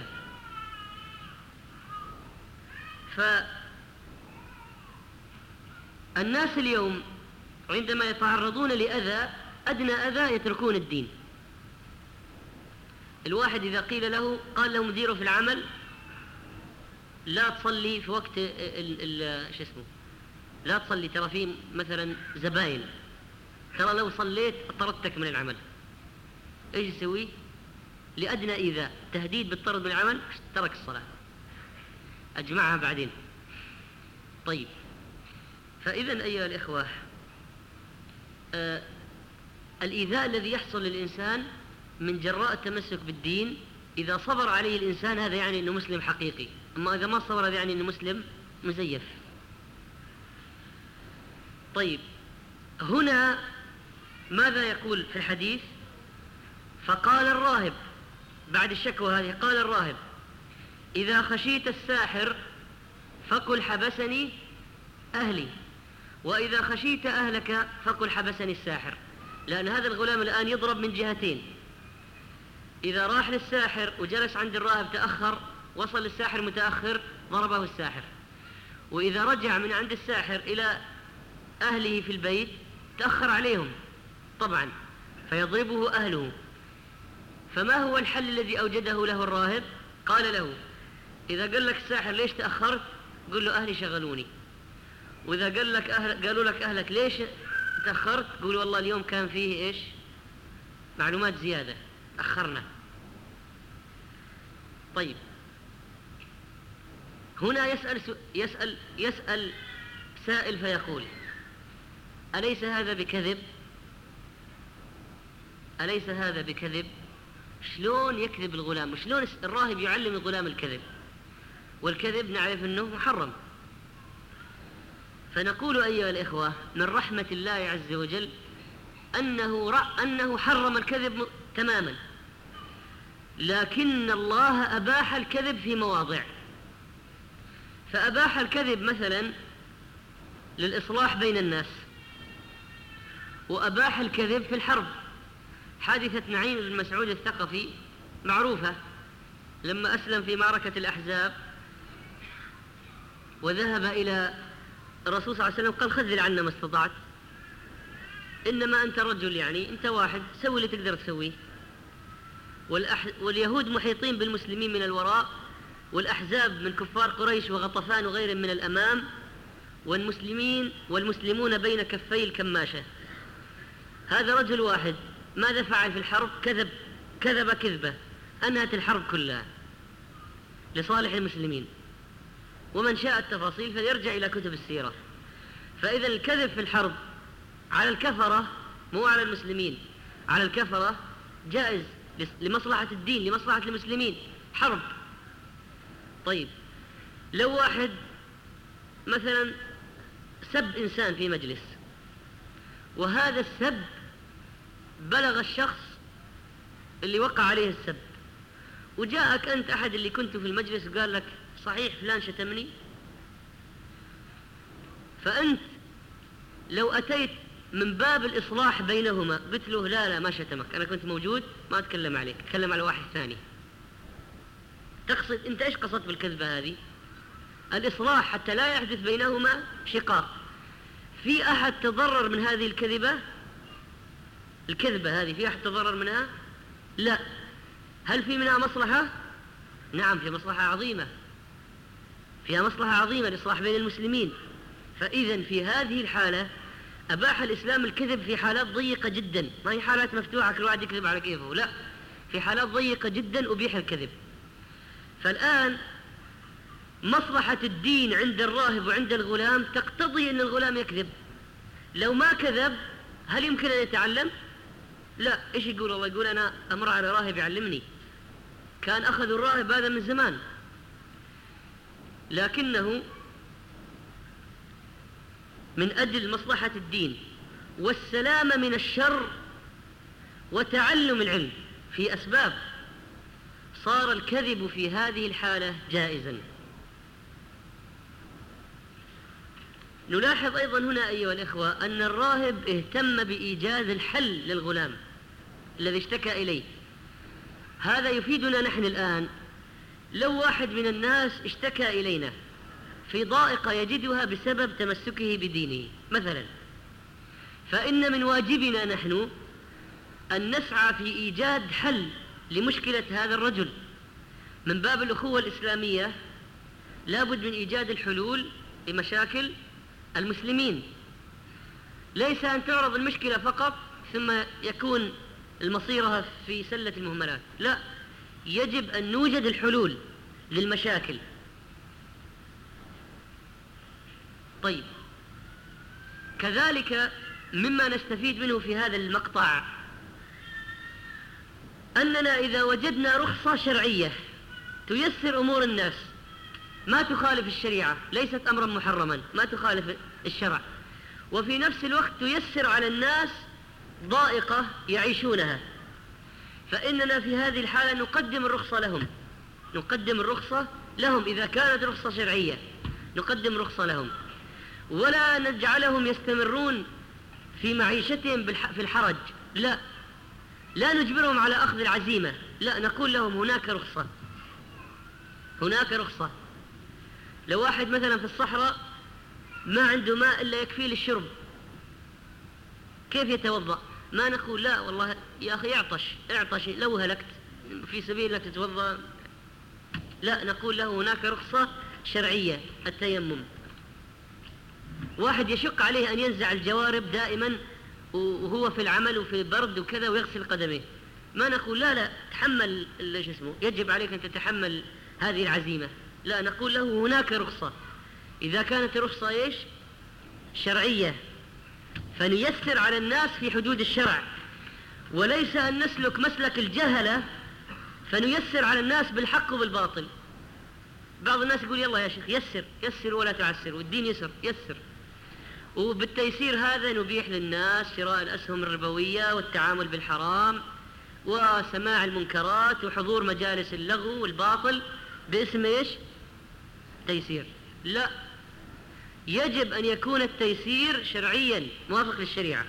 فالناس اليوم عندما يتعرضون لأذى، أدنى أذى يتركون الدين. الواحد إذا قيل له، قال له مديره في العمل لا تصلي في وقت ال ال شو اسمه، لا تصلي ترى في مثلا زباين، ترى لو صليت طردتك من العمل، ايش يسوي؟ لأدنى إيذاء، تهديد بالطرد من العمل، ترك الصلاة، أجمعها بعدين. طيب، فإذا أيها الإخوة آه الإيذاء الذي يحصل للإنسان من جراء التمسك بالدين، إذا صبر عليه الإنسان هذا يعني أنه مسلم حقيقي، أما إذا ما صبر هذا يعني أنه مسلم مزيف. طيب، هنا ماذا يقول في الحديث؟ فقال الراهب بعد الشكوى هذه، قال الراهب: إذا خشيت الساحر فقل حبسني أهلي، وإذا خشيت أهلك فقل حبسني الساحر. لأن هذا الغلام الآن يضرب من جهتين، إذا راح للساحر وجلس عند الراهب تأخر، وصل للساحر متأخر، ضربه الساحر. وإذا رجع من عند الساحر إلى أهله في البيت تأخر عليهم طبعا، فيضربه أهله. فما هو الحل الذي أوجده له الراهب؟ قال له: إذا قال لك الساحر ليش تأخرت؟ قل له أهلي شغلوني. وإذا قال لك أهل قالوا لك أهلك ليش تأخرت؟ قول والله اليوم كان فيه إيش؟ معلومات زيادة، أخرنا. طيب، هنا يسأل يسأل يسأل سائل فيقول: أليس هذا بكذب؟ أليس هذا بكذب؟ شلون يكذب الغلام؟ شلون الراهب يعلم الغلام الكذب؟ والكذب نعرف أنه محرم. فنقول أيها الإخوة من رحمة الله عز وجل أنه, أنه حرم الكذب تماما، لكن الله أباح الكذب في مواضع. فأباح الكذب مثلا للإصلاح بين الناس، وأباح الكذب في الحرب. حادثة نعيم بن مسعود الثقفي معروفة، لما أسلم في معركة الأحزاب وذهب إلى الرسول صلى الله عليه وسلم قال خذل عنا ما استطعت، إنما أنت رجل، يعني أنت واحد، سوي اللي تقدر تسويه. والأح... واليهود محيطين بالمسلمين من الوراء، والأحزاب من كفار قريش وغطفان وغيرهم من الأمام، والمسلمين والمسلمون بين كفي الكماشة. هذا رجل واحد ماذا فعل في الحرب؟ كذب كذب كذبة أنهت الحرب كلها لصالح المسلمين. ومن شاء التفاصيل فليرجع إلى كتب السيرة. فإذا الكذب في الحرب على الكفرة مو على المسلمين، على الكفرة جائز لمصلحة الدين، لمصلحة المسلمين، حرب. طيب لو واحد مثلا سب إنسان في مجلس، وهذا السب بلغ الشخص اللي وقع عليه السب، وجاءك أنت أحد اللي كنت في المجلس وقال لك صحيح فلان شتمني، فأنت لو أتيت من باب الإصلاح بينهما قلت له لا لا ما شتمك، أنا كنت موجود ما أتكلم عليك، أتكلم على واحد ثاني. تقصد أنت إيش قصدت بالكذبة هذه؟ الإصلاح حتى لا يحدث بينهما شقاق. في أحد تضرر من هذه الكذبة؟ الكذبة هذه في أحد تضرر منها؟ لا. هل في منها مصلحة؟ نعم في مصلحة عظيمة، فيها مصلحة عظيمة لإصلاح بين المسلمين. فإذا في هذه الحالة أباح الإسلام الكذب في حالات ضيقة جدا، ما هي حالات مفتوحة كل واحد يكذب على كيفه، لا، في حالات ضيقة جدا أبيح الكذب. فالآن مصلحة الدين عند الراهب وعند الغلام تقتضي أن الغلام يكذب. لو ما كذب هل يمكن أن يتعلم؟ لا. إيش يقول الله؟ يقول أنا أمر على راهب يعلمني، كان أخذوا الراهب هذا من زمان. لكنه من أجل مصلحة الدين والسلامة من الشر وتعلم العلم في أسباب، صار الكذب في هذه الحالة جائزا. نلاحظ أيضا هنا أيها الإخوة أن الراهب اهتم بإيجاد الحل للغلام الذي اشتكى إليه. هذا يفيدنا نحن الآن. لو واحد من الناس اشتكى إلينا في ضائقة يجدها بسبب تمسكه بدينه مثلا، فإن من واجبنا نحن أن نسعى في إيجاد حل لمشكلة هذا الرجل. من باب الأخوة الإسلامية لابد من إيجاد الحلول لمشاكل المسلمين، ليس أن تعرض المشكلة فقط ثم يكون المصيرها في سلة المهملات، لا، يجب أن نوجد الحلول للمشاكل. طيب كذلك مما نستفيد منه في هذا المقطع أننا إذا وجدنا رخصة شرعية تيسر أمور الناس ما تخالف الشريعة، ليست أمرا محرما، ما تخالف الشرع، وفي نفس الوقت تيسر على الناس ضائقة يعيشونها، فإننا في هذه الحالة نقدم الرخصة لهم، نقدم الرخصة لهم إذا كانت رخصة شرعية، نقدم رخصة لهم، ولا نجعلهم يستمرون في معيشتهم في الحرج، لا، لا نجبرهم على أخذ العزيمة، لا، نقول لهم هناك رخصة، هناك رخصة. لو واحد مثلا في الصحراء ما عنده ماء إلا يكفيه للشرب، كيف يتوضأ؟ ما نقول لا والله يا أخي اعطش اعطش لو هلكت في سبيل أنك تتوضأ، لا، نقول له هناك رخصة شرعية التيمم. واحد يشق عليه أن ينزع الجوارب دائما وهو في العمل وفي البرد وكذا ويغسل قدميه، ما نقول لا لا تحمل ايش اسمه، يجب عليك أن تتحمل هذه العزيمة، لا، نقول له هناك رخصة إذا كانت رخصة إيش؟ شرعية، فنيسر على الناس في حدود الشرع، وليس أن نسلك مسلك الجهلة فنيسر على الناس بالحق وبالباطل. بعض الناس يقول يلا يا شيخ يسر يسر ولا تعسر، والدين يسر يسر، وبالتيسير هذا نبيح للناس شراء الأسهم الربوية والتعامل بالحرام وسماع المنكرات وحضور مجالس اللغو والباطل باسم إيش؟ تيسير. لا، يجب أن يكون التيسير شرعيا موافق للشريعة.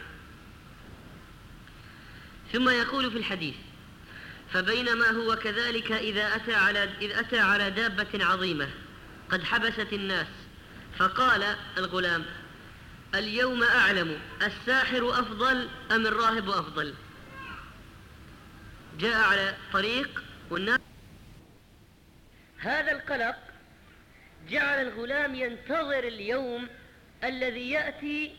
ثم يقول في الحديث: فبينما هو كذلك إذا أتى على, إذ أتى على دابة عظيمة قد حبست الناس فقال الغلام: اليوم أعلم الساحر أفضل أم الراهب أفضل؟ جاء على طريق والناس. هذا القلق جعل الغلام ينتظر اليوم الذي يأتي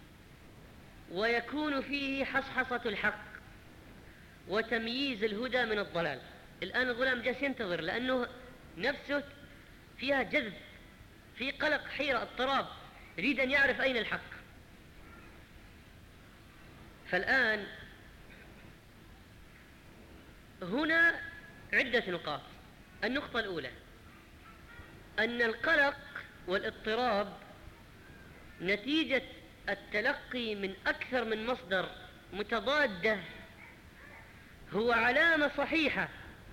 ويكون فيه حصحصة الحق وتمييز الهدى من الضلال. الآن الغلام جالس ينتظر لأنه نفسه فيها جذب، في قلق، حيرة، اضطراب، يريد أن يعرف أين الحق. فالآن هنا عدة نقاط. النقطة الأولى أن القلق والاضطراب نتيجة التلقي من أكثر من مصدر متضادة هو علامة صحيحة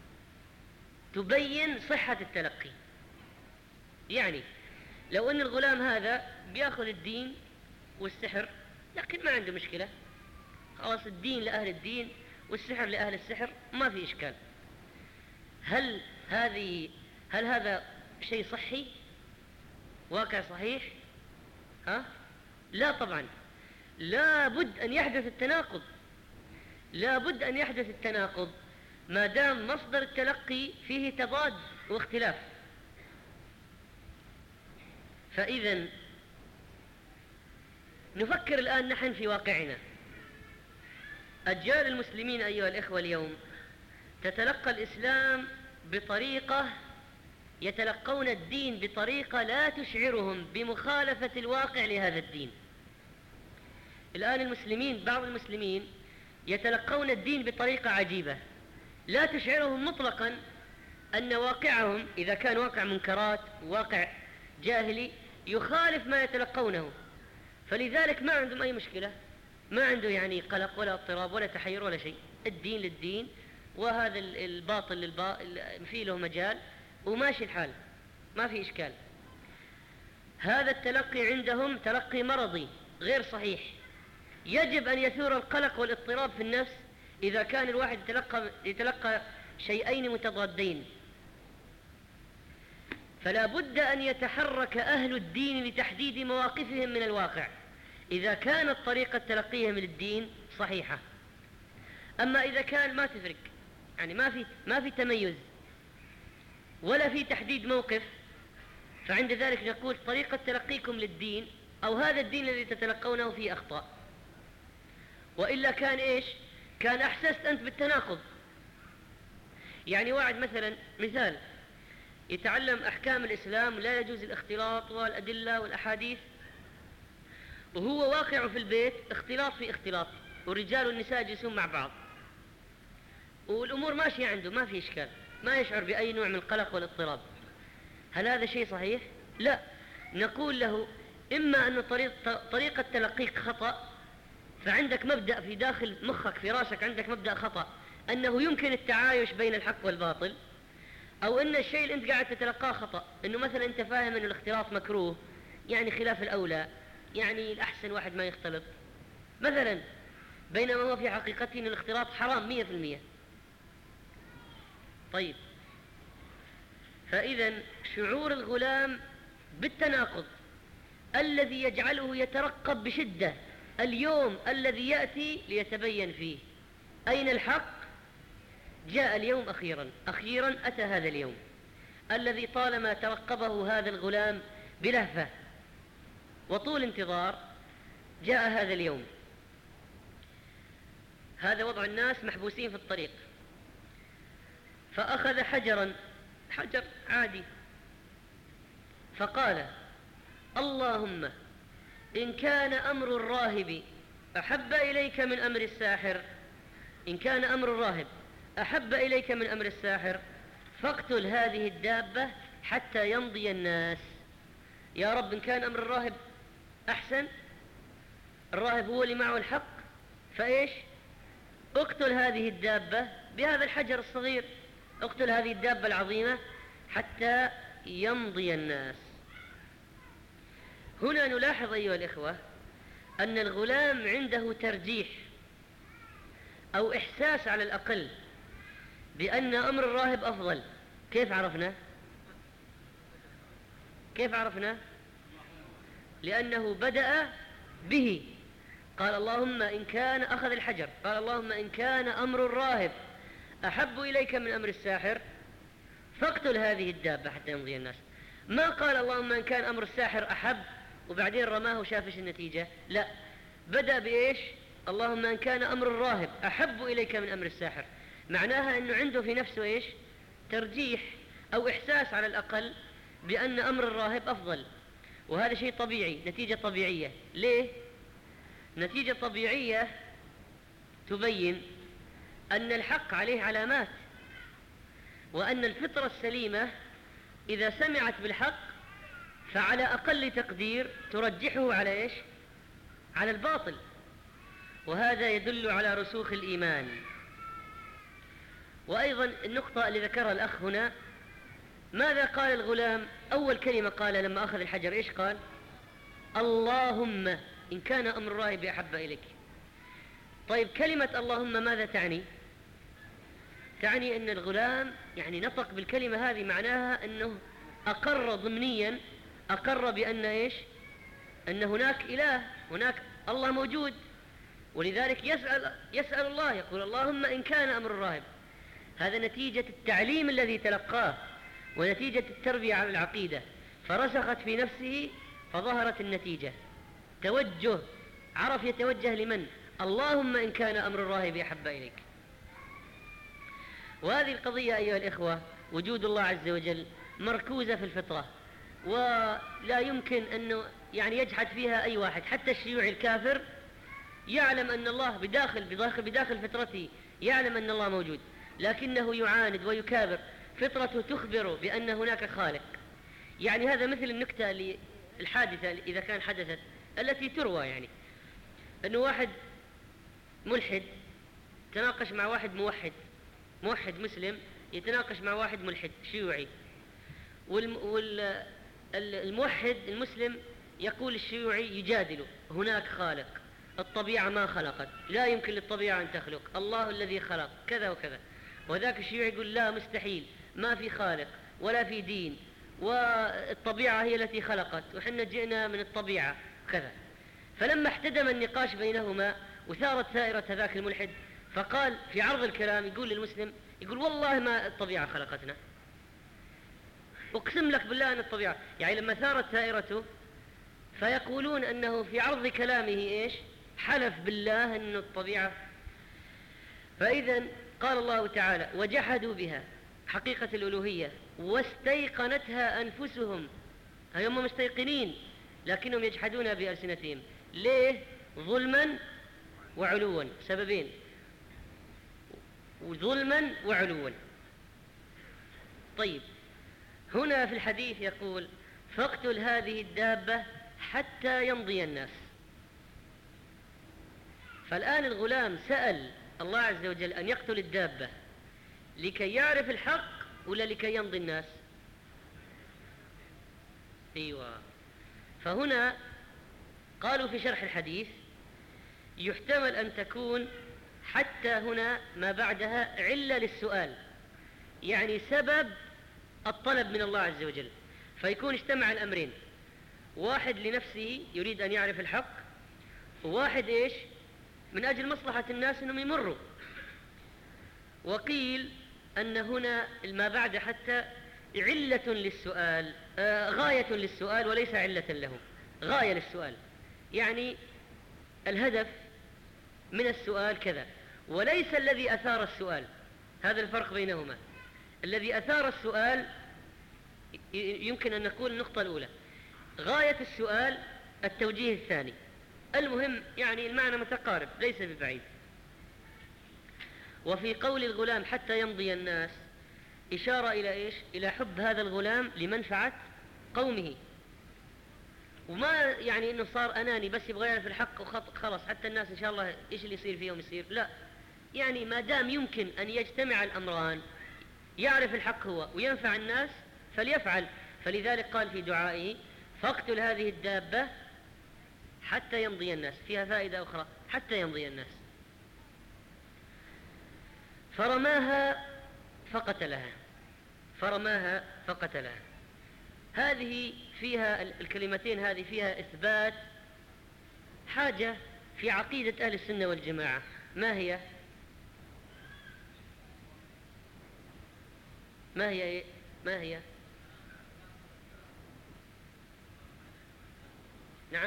تبين صحة التلقي. يعني لو أن الغلام هذا بيأخذ الدين والسحر لكن ما عنده مشكلة، خلاص الدين لأهل الدين والسحر لأهل السحر، ما في إشكال. هل هذه هل هذا شيء صحي؟ واقع صحيح؟ ها؟ لا طبعا، لا بد أن يحدث التناقض، لا بد أن يحدث التناقض ما دام مصدر التلقي فيه تضاد واختلاف. فإذا نفكر الآن نحن في واقعنا. أجيال المسلمين أيها الإخوة اليوم تتلقى الإسلام بطريقة، يتلقون الدين بطريقة لا تشعرهم بمخالفة الواقع لهذا الدين. الآن المسلمين، بعض المسلمين يتلقون الدين بطريقة عجيبة لا تشعرهم مطلقا أن واقعهم إذا كان واقع منكرات، واقع جاهلي، يخالف ما يتلقونه. فلذلك ما عندهم أي مشكلة، ما عنده يعني قلق ولا اضطراب ولا تحير ولا شيء. الدين للدين وهذا الباطل للباطل، في له مجال وماشي الحال، ما في إشكال. هذا التلقي عندهم تلقي مرضي غير صحيح. يجب أن يثور القلق والاضطراب في النفس إذا كان الواحد يتلقى, يتلقى شيئين متضادين. فلا بد أن يتحرك أهل الدين لتحديد مواقفهم من الواقع إذا كانت طريقة تلقيهم للدين صحيحة. أما إذا كان ما تفرق، يعني ما في ما في تميز ولا في تحديد موقف، فعند ذلك نقول طريقة تلقيكم للدين أو هذا الدين الذي تتلقونه فيه أخطاء. وإلا كان إيش؟ كان أحسست أنت بالتناقض. يعني واحد مثلا، مثال، يتعلم أحكام الإسلام، لا يجوز الاختلاط والأدلة والأحاديث، وهو واقع في البيت اختلاط في اختلاط، والرجال والنساء يجلسون مع بعض والأمور ماشية عنده، ما في إشكال، ما يشعر بأي نوع من القلق والاضطراب. هل هذا شيء صحيح؟ لا. نقول له إما أن طريق طريقة تلقيك خطأ، فعندك مبدأ في داخل مخك في راسك، عندك مبدأ خطأ أنه يمكن التعايش بين الحق والباطل، أو أن الشيء اللي أنت قاعد تتلقاه خطأ، أنه مثلا أنت فاهم أن الاختلاط مكروه، يعني خلاف الأولى، يعني الأحسن واحد ما يختلط مثلا، بينما هو في حقيقته أن الاختلاط حرام مية في المية. طيب، فإذا شعور الغلام بالتناقض الذي يجعله يترقب بشدة اليوم الذي يأتي ليتبين فيه أين الحق، جاء اليوم أخيرا، أخيرا أتى هذا اليوم الذي طالما ترقبه هذا الغلام بلهفة وطول انتظار. جاء هذا اليوم. هذا وضع الناس محبوسين في الطريق، فأخذ حجرا، حجر عادي، فقال: اللهم إن كان أمر الراهب أحب إليك من أمر الساحر، إن كان أمر الراهب أحب إليك من أمر الساحر فاقتل هذه الدابة حتى يمضي الناس. يا رب، إن كان أمر الراهب أحسن، الراهب هو اللي معه الحق، فإيش؟ اقتل هذه الدابة بهذا الحجر الصغير، اقتل هذه الدابة العظيمة حتى يمضي الناس. هنا نلاحظ أيها الإخوة أن الغلام عنده ترجيح أو إحساس على الأقل بأن أمر الراهب أفضل. كيف عرفنا؟ كيف عرفنا؟ لأنه بدأ به، قال اللهم إن كان أخذ الحجر، قال اللهم إن كان أمر الراهب أحب إليك من أمر الساحر فاقتل هذه الدابة حتى يمضي الناس. ما قال اللهم إن كان أمر الساحر أحب وبعدين رماه وشافش النتيجة، لا، بدأ بإيش؟ اللهم إن كان أمر الراهب أحب إليك من أمر الساحر. معناها أنه عنده في نفسه إيش؟ ترجيح أو إحساس على الأقل بأن أمر الراهب أفضل، وهذا شيء طبيعي، نتيجة طبيعية. ليه؟ نتيجة طبيعية تبين أن الحق عليه علامات، وأن الفطرة السليمة إذا سمعت بالحق فعلى أقل تقدير ترجحه على إيش؟ على الباطل، وهذا يدل على رسوخ الإيمان. وأيضا النقطة اللي ذكرها الأخ هنا، ماذا قال الغلام؟ أول كلمة قال لما أخذ الحجر إيش قال؟ اللهم إن كان أمر الراهب أحب إليك. طيب كلمة اللهم ماذا تعني؟ تعني أن الغلام يعني نطق بالكلمة هذه، معناها أنه أقر ضمنيا، أقر بأن إيش؟ أن هناك إله، هناك الله موجود، ولذلك يسأل, يسأل الله، يقول اللهم إن كان أمر الراهب. هذا نتيجة التعليم الذي تلقاه ونتيجة التربية على العقيدة، فرسخت في نفسه فظهرت النتيجة، توجه، عرف يتوجه لمن؟ اللهم إن كان أمر الراهب أحب إليك. وهذه القضية أيها الإخوة وجود الله عز وجل مركوزة في الفطرة، ولا يمكن أنه يعني يجحد فيها أي واحد. حتى الشيوعي الكافر يعلم أن الله بداخل بداخل بداخل فطرته، يعلم أن الله موجود، لكنه يعاند ويكابر. فطرته تخبره بأن هناك خالق. يعني هذا مثل النكتة اللي الحادثة إذا كان حدثت التي تروى، يعني أنه واحد ملحد تناقش مع واحد موحد، موحد مسلم يتناقش مع واحد ملحد شيوعي، والموحد المسلم يقول الشيوعي يجادله هناك خالق، الطبيعة ما خلقت، لا يمكن للطبيعة أن تخلق، الله الذي خلق كذا وكذا. وذاك الشيوعي يقول لا، مستحيل، ما في خالق ولا في دين، والطبيعة هي التي خلقت وحنا جئنا من الطبيعة كذا. فلما احتدم النقاش بينهما وثارت ثائرة ذاك الملحد، فقال في عرض الكلام يقول للمسلم، يقول والله ما الطبيعة خلقتنا، أقسم لك بالله أن الطبيعة، يعني لما ثارت ثائرته فيقولون أنه في عرض كلامه إيش؟ حلف بالله أن الطبيعة. فإذا قال الله تعالى وجحدوا بها حقيقة الألوهية واستيقنتها أنفسهم، هم مستيقنين لكنهم يجحدون بألسنتهم. ليه؟ ظلما وعلوا، سببين، ظلما وعلوا. طيب هنا في الحديث يقول فاقتل هذه الدابة حتى يمضي الناس. فالآن الغلام سأل الله عز وجل أن يقتل الدابة لكي يعرف الحق ولا لكي يمضي الناس؟ أيوة. فهنا قالوا في شرح الحديث يحتمل أن تكون حتى هنا ما بعدها علة للسؤال، يعني سبب الطلب من الله عز وجل، فيكون اجتمع الأمرين، واحد لنفسه يريد أن يعرف الحق، وواحد إيش؟ من أجل مصلحة الناس أنهم يمروا. وقيل أن هنا ما بعد حتى علة للسؤال، آه غاية للسؤال وليس علة له، غاية للسؤال، يعني الهدف من السؤال كذا، وليس الذي أثار السؤال. هذا الفرق بينهما. الذي أثار السؤال يمكن أن نقول النقطة الأولى، غاية السؤال التوجيه الثاني. المهم يعني المعنى متقارب ليس ببعيد. وفي قول الغلام حتى يمضي الناس إشارة إلى إيش؟ إلى حب هذا الغلام لمنفعة قومه، وما يعني إنه صار أناني بس يبغى يعرف الحق وخلاص حتى الناس إن شاء الله إيش اللي يصير فيهم يصير، لا، يعني ما دام يمكن أن يجتمع الأمران، يعرف الحق هو وينفع الناس فليفعل. فلذلك قال في دعائه: فاقتل هذه الدابة حتى يمضي الناس. فيها فائدة أخرى: حتى يمضي الناس. فرماها فقتلها، فرماها فقتلها. هذه فيها الكلمتين هذه فيها إثبات حاجة في عقيدة أهل السنة والجماعة. ما هي؟ ما هي ما هي نعم.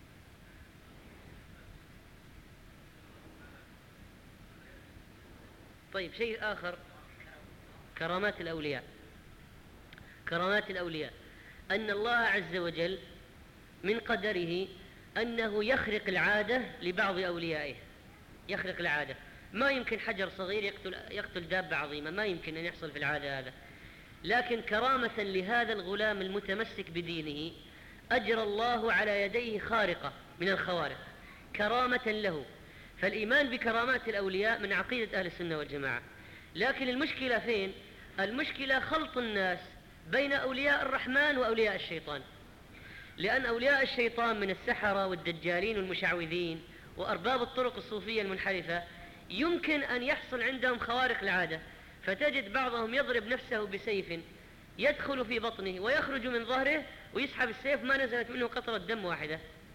طيب، شيء آخر: كرامات الأولياء. كرامات الأولياء أن الله عز وجل من قدره أنه يخرق العادة لبعض أوليائه. يخرق العادة، ما يمكن حجر صغير يقتل, يقتل دابة عظيمة، ما يمكن أن يحصل في العادة هذا. لكن كرامة لهذا الغلام المتمسك بدينه أجرى الله على يديه خارقة من الخوارق، كرامة له. فالإيمان بكرامات الأولياء من عقيدة أهل السنة والجماعة. لكن المشكلة فين؟ المشكلة خلط الناس بين أولياء الرحمن وأولياء الشيطان. لأن أولياء الشيطان من السحرة والدجالين والمشعوذين وأرباب الطرق الصوفية المنحرفة يمكن أن يحصل عندهم خوارق العادة، فتجد بعضهم يضرب نفسه بسيف يدخل في بطنه ويخرج من ظهره ويسحب السيف ما نزلت منه قطرة دم واحدة.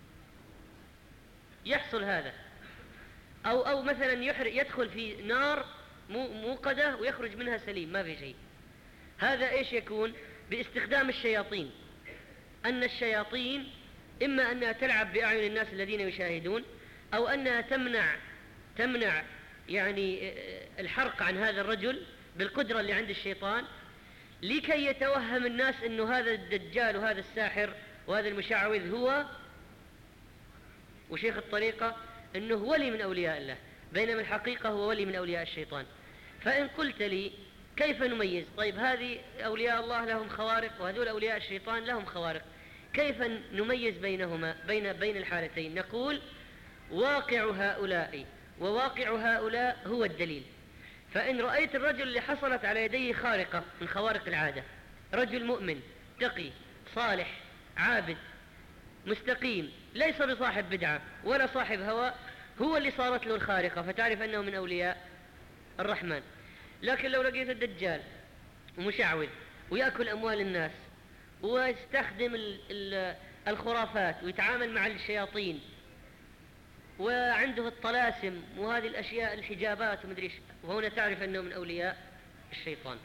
يحصل هذا. أو, أو مثلا يدخل في نار موقدة ويخرج منها سليم ما في شيء. هذا إيش يكون؟ باستخدام الشياطين. أن الشياطين إما أنها تلعب بأعين الناس الذين يشاهدون، أو أنها تمنع تمنع يعني الحرق عن هذا الرجل بالقدرة اللي عند الشيطان، لكي يتوهم الناس أنه هذا الدجال وهذا الساحر وهذا المشعوذ هو وشيخ الطريقة أنه ولي من أولياء الله، بينما الحقيقة هو ولي من أولياء الشيطان. فإن قلت لي كيف نميز؟ طيب، هذه أولياء الله لهم خوارق وهذول أولياء الشيطان لهم خوارق، كيف نميز بينهما بين بين الحالتين؟ نقول: واقع هؤلاء وواقع هؤلاء هو الدليل. فإن رأيت الرجل اللي حصلت على يديه خارقة من خوارق العادة، رجل مؤمن تقي صالح عابد مستقيم، ليس بصاحب بدعة ولا صاحب هوى، هو اللي صارت له الخارقة، فتعرف أنه من أولياء الرحمن. لكن لو لقيت الدجال ومشعوذ ويأكل أموال الناس ويستخدم الخرافات ويتعامل مع الشياطين وعنده الطلاسم وهذه الأشياء الحجابات ومدريش، وهنا تعرف أنه من أولياء الشيطان.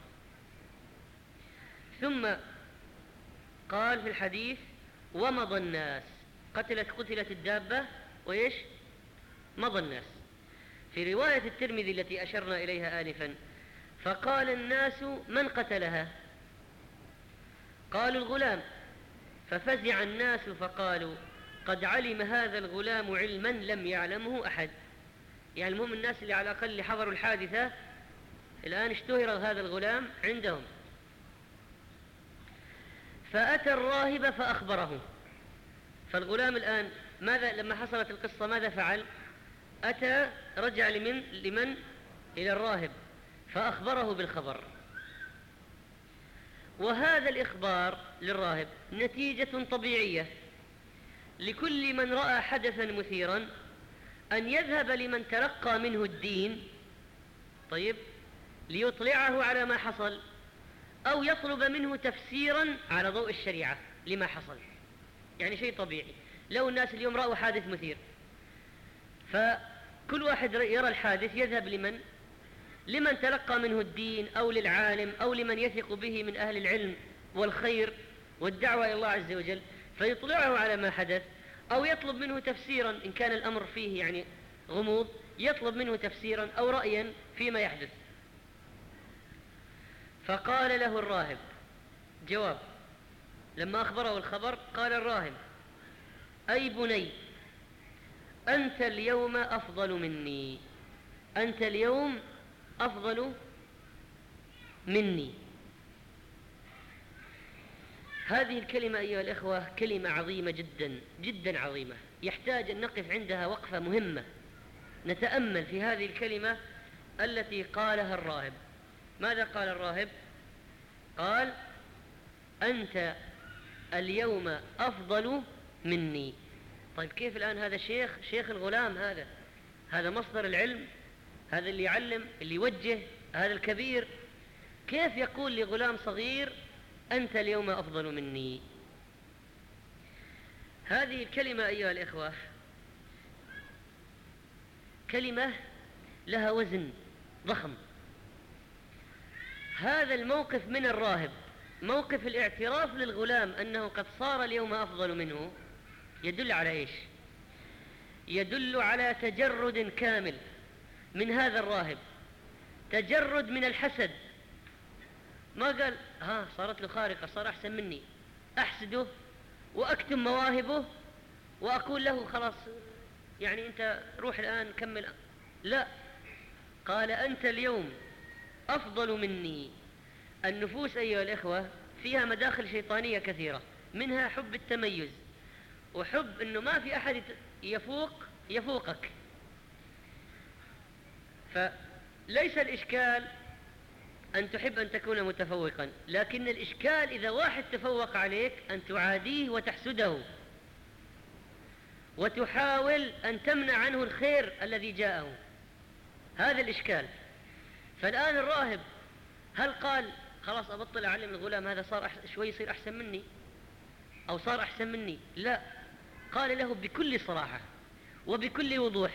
ثم قال في الحديث: ومضى الناس. قتلت قتلت الدابة وإيش؟ مضى الناس. في رواية الترمذي التي أشرنا إليها آنفا: فقال الناس: من قتلها؟ قالوا: الغلام. ففزع الناس فقالوا: قد علم هذا الغلام علما لم يعلمه أحد. يعني المهم الناس اللي على الأقل اللي حضروا الحادثة الآن اشتهر هذا الغلام عندهم. فأتى الراهب فأخبره. فالغلام الآن ماذا لما حصلت القصة ماذا فعل؟ أتى رجع لمن لمن إلى الراهب فأخبره بالخبر. وهذا الإخبار للراهب نتيجة طبيعية لكل من رأى حدثا مثيرا أن يذهب لمن تلقى منه الدين، طيب، ليطلعه على ما حصل، أو يطلب منه تفسيرا على ضوء الشريعة لما حصل. يعني شيء طبيعي. لو الناس اليوم رأوا حادث مثير، فكل واحد يرى الحادث يذهب لمن لمن تلقى منه الدين، أو للعالم، أو لمن يثق به من أهل العلم والخير والدعوة إلى الله عز وجل، فيطلعه على ما حدث، أو يطلب منه تفسيرا إن كان الأمر فيه يعني غموض، يطلب منه تفسيرا أو رأيا فيما يحدث. فقال له الراهب جواب لما أخبره الخبر، قال الراهب: أي بني، أنت اليوم أفضل مني، أنت اليوم أفضل مني. هذه الكلمة أيها الإخوة كلمة عظيمة جدا جدا عظيمة، يحتاج أن نقف عندها وقفة مهمة، نتأمل في هذه الكلمة التي قالها الراهب. ماذا قال الراهب؟ قال: أنت اليوم أفضل مني. طيب كيف الآن هذا شيخ شيخ الغلام، هذا هذا مصدر العلم، هذا اللي يعلم اللي يوجه، هذا الكبير، كيف يقول لغلام صغير أنت اليوم أفضل مني؟ هذه الكلمة أيها الإخوة كلمة لها وزن ضخم. هذا الموقف من الراهب، موقف الاعتراف للغلام أنه قد صار اليوم أفضل منه، يدل على إيش؟ يدل على تجرد كامل من هذا الراهب، تجرد من الحسد. ما قال ها صارت له خارقة، صار أحسن مني، أحسده وأكتم مواهبه وأقول له خلاص يعني أنت روح الآن كمل. لا، قال أنت اليوم أفضل مني. النفوس أيها الإخوة فيها مداخل شيطانية كثيرة، منها حب التميز وحب أنه ما في أحد يفوق يفوقك. فليس الإشكال أن تحب أن تكون متفوقا، لكن الإشكال إذا واحد تفوق عليك أن تعاديه وتحسده وتحاول أن تمنع عنه الخير الذي جاءه. هذا الإشكال. فالآن الراهب هل قال خلاص أبطل أعلم الغلام هذا صار أحسن شوي يصير أحسن مني أو صار أحسن مني؟ لا، قال له بكل صراحة وبكل وضوح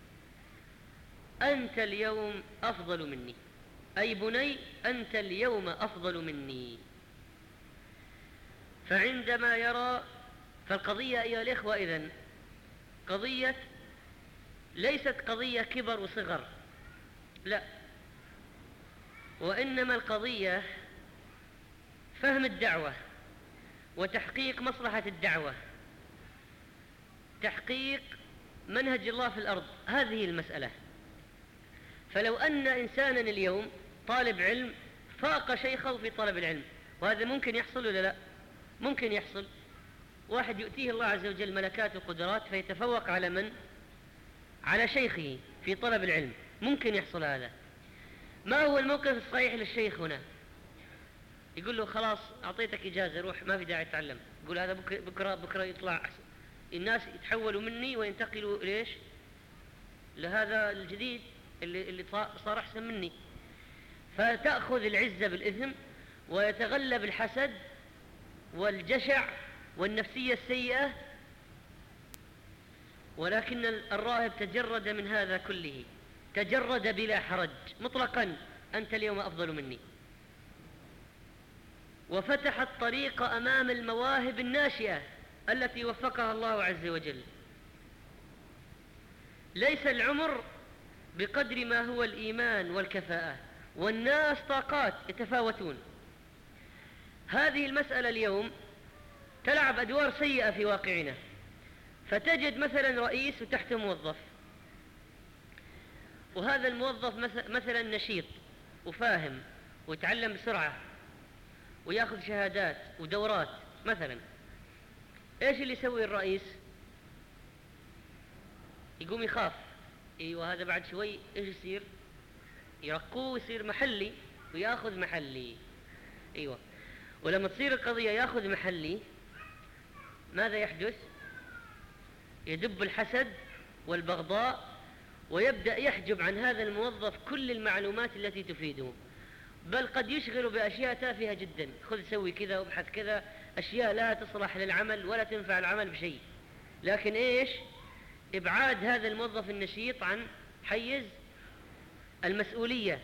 أنت اليوم أفضل مني، أي بني أنت اليوم أفضل مني. فعندما يرى، فالقضية أيها الإخوة إذن قضية ليست قضية كبر وصغر، لا، وإنما القضية فهم الدعوة وتحقيق مصلحة الدعوة، تحقيق منهج الله في الأرض، هذه المسألة. فلو أن إنسانا اليوم طالب علم فاق شيخه في طلب العلم، وهذا ممكن يحصل ولا لا؟ ممكن يحصل. واحد يؤتيه الله عز وجل ملكات وقدرات فيتفوق على من؟ على شيخه في طلب العلم، ممكن يحصل هذا. ما هو الموقف الصحيح للشيخ هنا؟ يقول له خلاص أعطيتك إجازة روح، ما في داعي تتعلم. يقول هذا بكرة بكرة, بكرة يطلع أحسن. الناس يتحولوا مني وينتقلوا ليش؟ لهذا الجديد اللي, اللي صار أحسن مني. فتأخذ العزة بالإثم ويتغلب الحسد والجشع والنفسية السيئة. ولكن الراهب تجرد من هذا كله، تجرد بلا حرج مطلقا أنت اليوم أفضل مني، وفتح الطريق أمام المواهب الناشئة التي وفقها الله عز وجل. ليس العمر بقدر ما هو الإيمان والكفاءة، والناس طاقات يتفاوتون. هذه المسألة اليوم تلعب أدوار سيئة في واقعنا، فتجد مثلا رئيس وتحته موظف، وهذا الموظف مثلا نشيط وفاهم ويتعلم بسرعة ويأخذ شهادات ودورات مثلا. إيش اللي يسوي الرئيس؟ يقوم يخاف، ايوه هذا بعد شوي ايش يصير؟ يرقوه ويصير محلي وياخذ محلي. ايوه، ولما تصير القضية ياخذ محلي ماذا يحدث؟ يدب الحسد والبغضاء ويبدأ يحجب عن هذا الموظف كل المعلومات التي تفيده، بل قد يشغل بأشياء تافهة جدا. خذ سوي كذا وابحث كذا، أشياء لا تصلح للعمل ولا تنفع العمل بشيء. لكن ايش؟ إبعاد هذا الموظف النشيط عن حيز المسؤولية.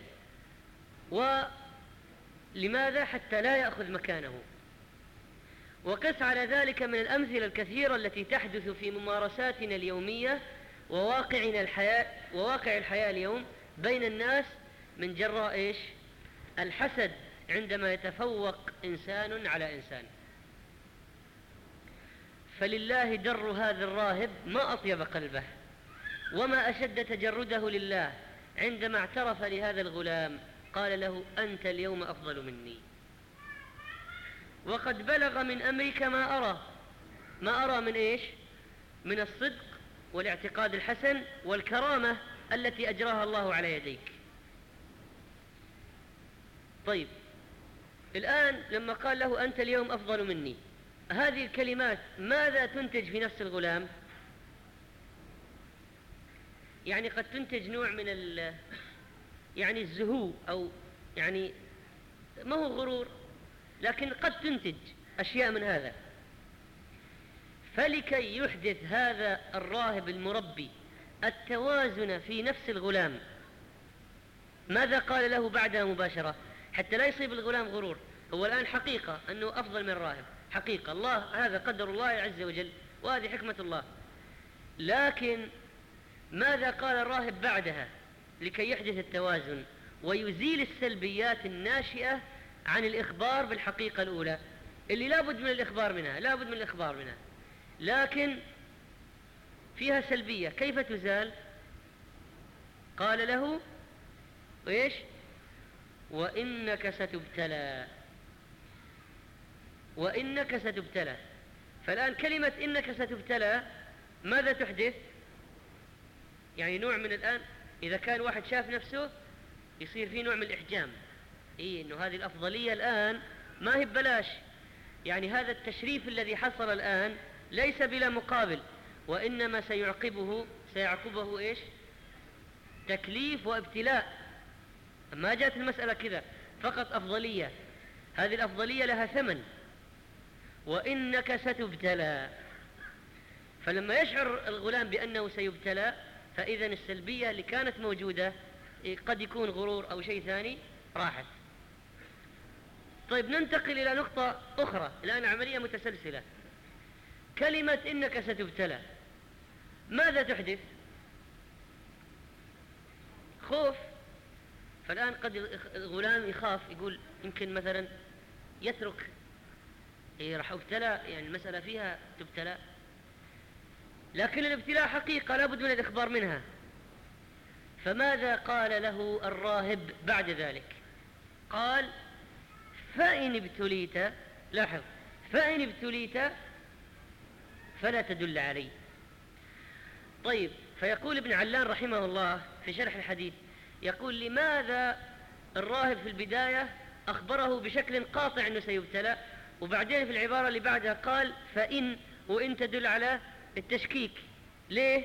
ولماذا؟ حتى لا يأخذ مكانه. وقس على ذلك من الأمثلة الكثيرة التي تحدث في ممارساتنا اليومية وواقعنا الحياة وواقع الحياة اليوم بين الناس من جراء إيش؟ الحسد، عندما يتفوق إنسان على إنسان. فلله در هذا الراهب ما أطيب قلبه وما أشد تجرده لله عندما اعترف لهذا الغلام، قال له أنت اليوم أفضل مني، وقد بلغ من أمرك ما أرى. ما أرى من إيش؟ من الصدق والاعتقاد الحسن والكرامة التي أجراها الله على يديك. طيب الآن لما قال له أنت اليوم أفضل مني، هذه الكلمات ماذا تنتج في نفس الغلام؟ يعني قد تنتج نوع من ال يعني الزهو، أو يعني ما هو غرور، لكن قد تنتج أشياء من هذا. فلكي يحدث هذا الراهب المربي التوازن في نفس الغلام، ماذا قال له بعدها مباشرة حتى لا يصيب الغلام غرور؟ هو الآن حقيقة أنه أفضل من الراهب، حقيقة الله، هذا قدر الله عز وجل وهذه حكمة الله، لكن ماذا قال الراهب بعدها لكي يحدث التوازن ويزيل السلبيات الناشئة عن الإخبار بالحقيقة الأولى اللي لابد من الإخبار منها، لابد من الإخبار منها، لكن فيها سلبية، كيف تزال؟ قال له إيش؟ وإنك ستبتلى، وإنك ستبتلى. فالآن كلمة إنك ستبتلى ماذا تحدث؟ يعني نوع من الآن إذا كان واحد شاف نفسه يصير فيه نوع من الإحجام، إيه إنه هذه الأفضلية الآن ما هي ببلاش، يعني هذا التشريف الذي حصل الآن ليس بلا مقابل، وإنما سيعقبه سيعقبه إيش؟ تكليف وابتلاء. ما جاءت المسألة كذا فقط أفضلية، هذه الأفضلية لها ثمن، وإنك ستبتلى. فلما يشعر الغلام بأنه سيبتلى فإذا السلبية اللي كانت موجودة قد يكون غرور أو شيء ثاني راحت. طيب ننتقل إلى نقطة أخرى، الآن عملية متسلسلة. كلمة إنك ستبتلى ماذا تحدث؟ خوف. فالآن قد الغلام يخاف، يقول يمكن مثلا يترك، إيه راح أبتلى، يعني المسألة فيها تبتلى، لكن الابتلاء حقيقة لابد من الإخبار منها. فماذا قال له الراهب بعد ذلك؟ قال فإن ابتليت، لاحظ، فإن ابتليت فلا تدل علي. طيب فيقول ابن علان رحمه الله في شرح الحديث، يقول لماذا الراهب في البداية أخبره بشكل قاطع أنه سيبتلى، وبعدين في العبارة اللي بعدها قال فإن، وإن تدل على التشكيك. ليه؟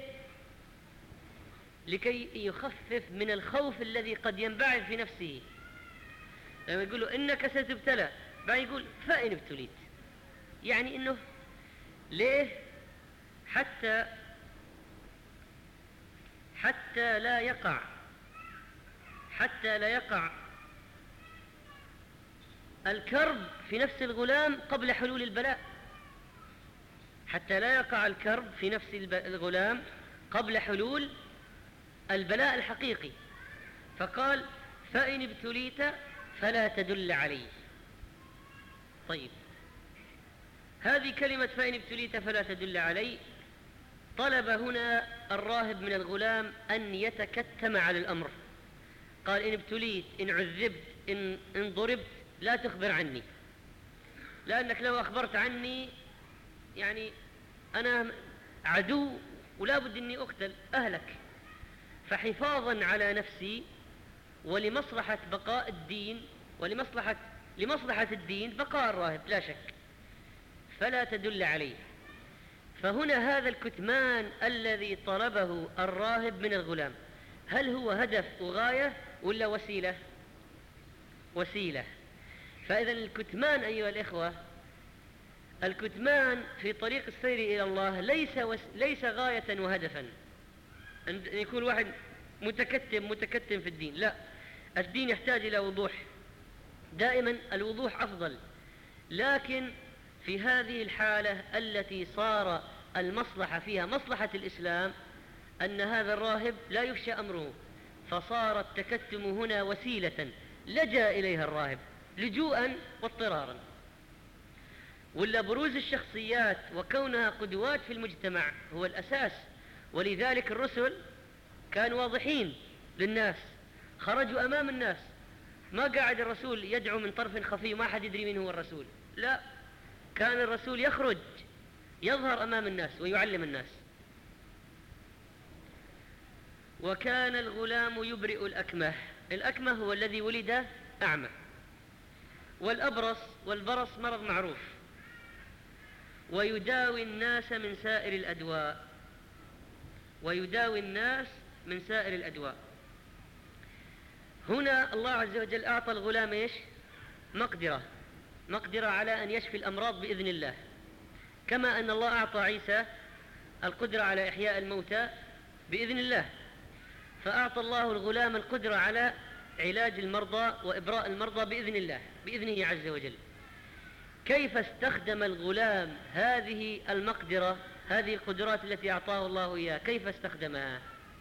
لكي يخفف من الخوف الذي قد ينبعث في نفسه. لما يقول له إنك ستبتلى بعد يقول فإن ابتليت، يعني إنه ليه؟ حتى حتى لا يقع حتى لا يقع الكرب في نفس الغلام قبل حلول البلاء، حتى لا يقع الكرب في نفس الغلام قبل حلول البلاء الحقيقي. فقال فإن ابتليت فلا تدل علي. طيب هذه كلمة فإن ابتليت فلا تدل علي، طلب هنا الراهب من الغلام أن يتكتم على الأمر. قال إن ابتليت، إن عذبت، إن, إن ضربت لا تخبر عني، لأنك لو أخبرت عني يعني أنا عدو ولا بد أني أقتل أهلك. فحفاظا على نفسي ولمصلحة بقاء الدين ولمصلحة لمصلحة الدين بقاء الراهب لا شك، فلا تدل عليه. فهنا هذا الكتمان الذي طلبه الراهب من الغلام هل هو هدف وغاية ولا وسيلة؟ وسيلة. فإذا الكتمان أيها الإخوة، الكتمان في طريق السير إلى الله ليس, وس... ليس غاية وهدفا أن يكون واحد متكتم متكتم في الدين، لا، الدين يحتاج إلى وضوح، دائما الوضوح أفضل. لكن في هذه الحالة التي صار المصلحة فيها مصلحة الإسلام أن هذا الراهب لا يفشى أمره، فصار التكتم هنا وسيلة لجأ إليها الراهب لجوءا واضطرارا. ولا بروز الشخصيات وكونها قدوات في المجتمع هو الأساس، ولذلك الرسل كانوا واضحين للناس، خرجوا أمام الناس، ما قاعد الرسول يدعو من طرف خفي ما حد يدري من هو الرسول، لا، كان الرسول يخرج يظهر أمام الناس ويعلم الناس. وكان الغلام يبرئ الأكمه. الأكمه هو الذي ولد أعمى، والأبرص والبرص مرض معروف، ويداوي الناس من سائر الأدواء، ويداوي الناس من سائر الأدواء. هنا الله عز وجل أعطى الغلام إيش؟ مقدرة، مقدرة على أن يشفي الأمراض بإذن الله، كما أن الله أعطى عيسى القدرة على إحياء الموتى بإذن الله، فأعطى الله الغلام القدرة على علاج المرضى وإبراء المرضى بإذن الله، بإذنه عز وجل. كيف استخدم الغلام هذه المقدرة، هذه القدرات التي أعطاه الله إياها، كيف استخدمها؟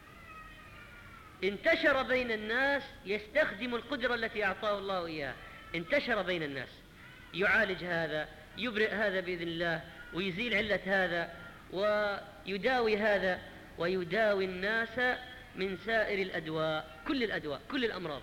انتشر بين الناس يستخدم القدرة التي أعطاه الله إياها، انتشر بين الناس، يعالج هذا، يبرئ هذا بإذن الله، ويزيل علة هذا، ويداوي هذا، ويداوي الناس من سائر الأدواء، كل الأدواء، كل الأمراض.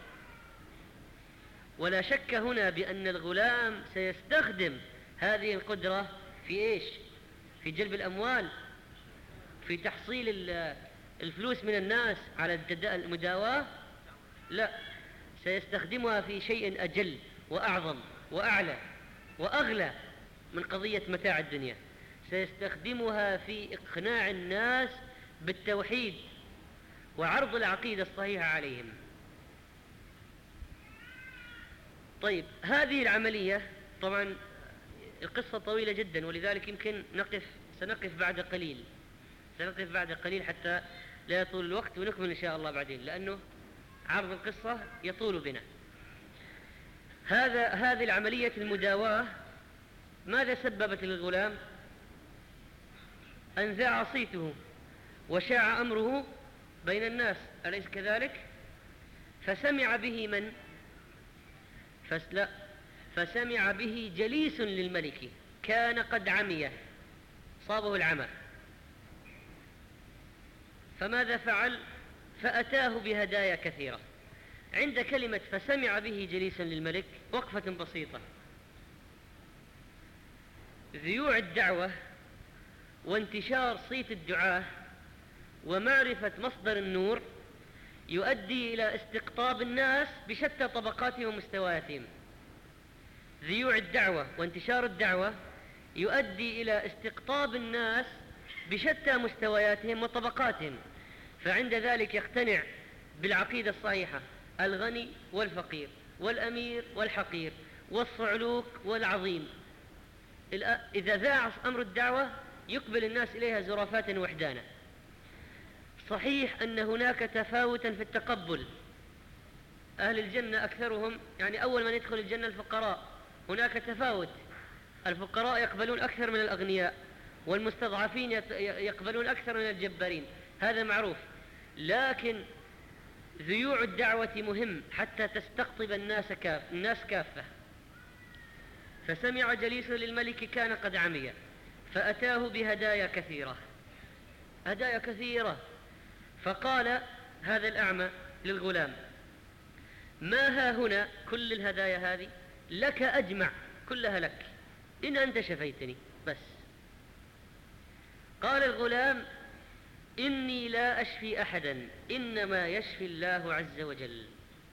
ولا شك هنا بأن الغلام سيستخدم هذه القدرة في إيش؟ في جلب الأموال، في تحصيل الفلوس من الناس على المداواة؟ لا، سيستخدمها في شيء أجل وأعظم وأعلى وأغلى من قضية متاع الدنيا، سيستخدمها في إقناع الناس بالتوحيد وعرض العقيدة الصحيحة عليهم. طيب، هذه العملية طبعا القصة طويلة جدا، ولذلك يمكن نقف سنقف بعد قليل سنقف بعد قليل حتى لا يطول الوقت، ونكمل إن شاء الله بعدين، لأنه عرض القصة يطول بنا. هذا هذه العملية المداواة ماذا سببت للغلام؟ أن ذاع صيته وشاع أمره بين الناس، أليس كذلك؟ فسمع به من؟ فسلا فسمع به جليس للملك كان قد عمي، صابه العمى، فماذا فعل؟ فأتاه بهدايا كثيرة. عند كلمة فسمع به جليسا للملك وقفة بسيطة. ذيوع الدعوة وانتشار صيت الدعاة ومعرفة مصدر النور يؤدي إلى استقطاب الناس بشتى طبقاتهم ومستوياتهم. ذيوع الدعوة وانتشار الدعوة يؤدي إلى استقطاب الناس بشتى مستوياتهم وطبقاتهم، فعند ذلك يقتنع بالعقيدة الصحيحة الغني والفقير والأمير والحقير والصعلوك والعظيم. إذا ذاع أمر الدعوة يقبل الناس إليها زرافات وحدانا. صحيح أن هناك تفاوتا في التقبل، أهل الجنة أكثرهم، يعني أول من يدخل الجنة الفقراء، هناك تفاوت، الفقراء يقبلون أكثر من الأغنياء، والمستضعفين يقبلون أكثر من الجبارين، هذا معروف. لكن ذيوع الدعوة مهم حتى تستقطب الناس كاف الناس كافة. فسمع جليس للملك كان قد عمي فأتاه بهدايا كثيرة، هدايا كثيرة. فقال هذا الأعمى للغلام: ما ها هنا كل الهدايا هذه لك أجمع، كلها لك إن أنت شفيتني بس. قال الغلام: إني لا أشفي أحدا، إنما يشفي الله عز وجل.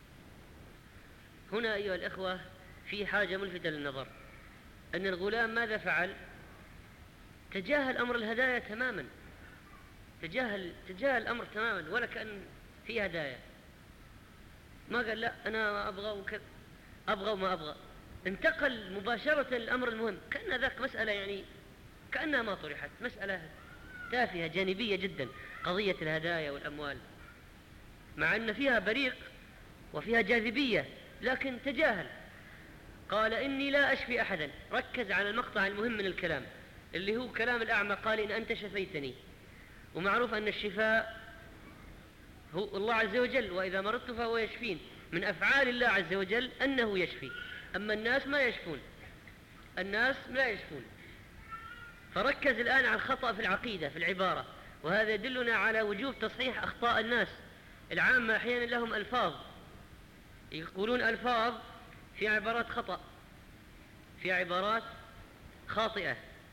هنا أيها الأخوة في حاجة ملفتة للنظر، أن الغلام ماذا فعل؟ تجاهل أمر الهدايا تماما، تجاهل تجاهل الأمر تماما، ولا كأن في هدايا. ما قال لا أنا ما أبغى وكذا، أبغى وما أبغى، انتقل مباشرة للأمر المهم، كأن ذاك مسألة يعني كأنها ما طرحت، مسألة تافهة جانبية جدا، قضية الهدايا والأموال، مع أن فيها بريق وفيها جاذبية، لكن تجاهل. قال: إني لا أشفي أحدا. ركز على المقطع المهم من الكلام اللي هو كلام الأعمى، قال: إن أنت شفيتني. ومعروف أن الشفاء هو الله عز وجل، وإذا مرضت فهو يشفين، من أفعال الله عز وجل أنه يشفي، أما الناس ما يشفون، الناس لا يشفون. فركز الآن على الخطأ في العقيدة في العبارة، وهذا يدلنا على وجوب تصحيح أخطاء الناس العامة. أحيانا لهم ألفاظ يقولون ألفاظ في عبارات خطأ، في عبارات خاطئة،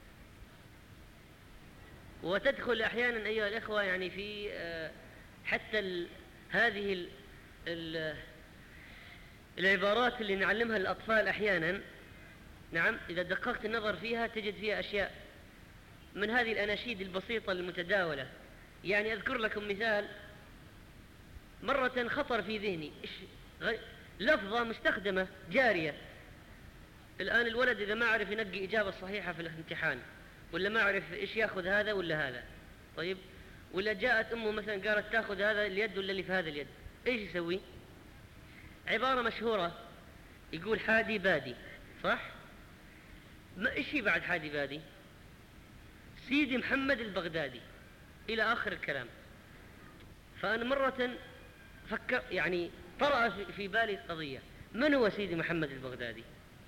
وتدخل أحيانا أيها الإخوة يعني في حتى ال هذه ال ال العبارات اللي نعلمها للأطفال أحيانا، نعم، إذا دققت النظر فيها تجد فيها أشياء من هذه الأناشيد البسيطة المتداولة. يعني أذكر لكم مثال مرة خطر في ذهني، لفظة مستخدمة جارية. الآن الولد إذا ما عرف ينقي إجابة صحيحة في الامتحان، ولا ما عرف إيش يأخذ هذا ولا هذا، طيب، ولا جاءت أمه مثلا قالت تأخذ هذا اليد ولا اللي في هذا اليد، إيش يسوي؟ عبارة مشهورة يقول حادي بادي، صح؟ ما إيش هي بعد حادي بادي؟ سيدي محمد البغدادي إلى آخر الكلام. فأنا مرة فكر يعني طرأ في بالي قضية، من هو سيدي محمد البغدادي؟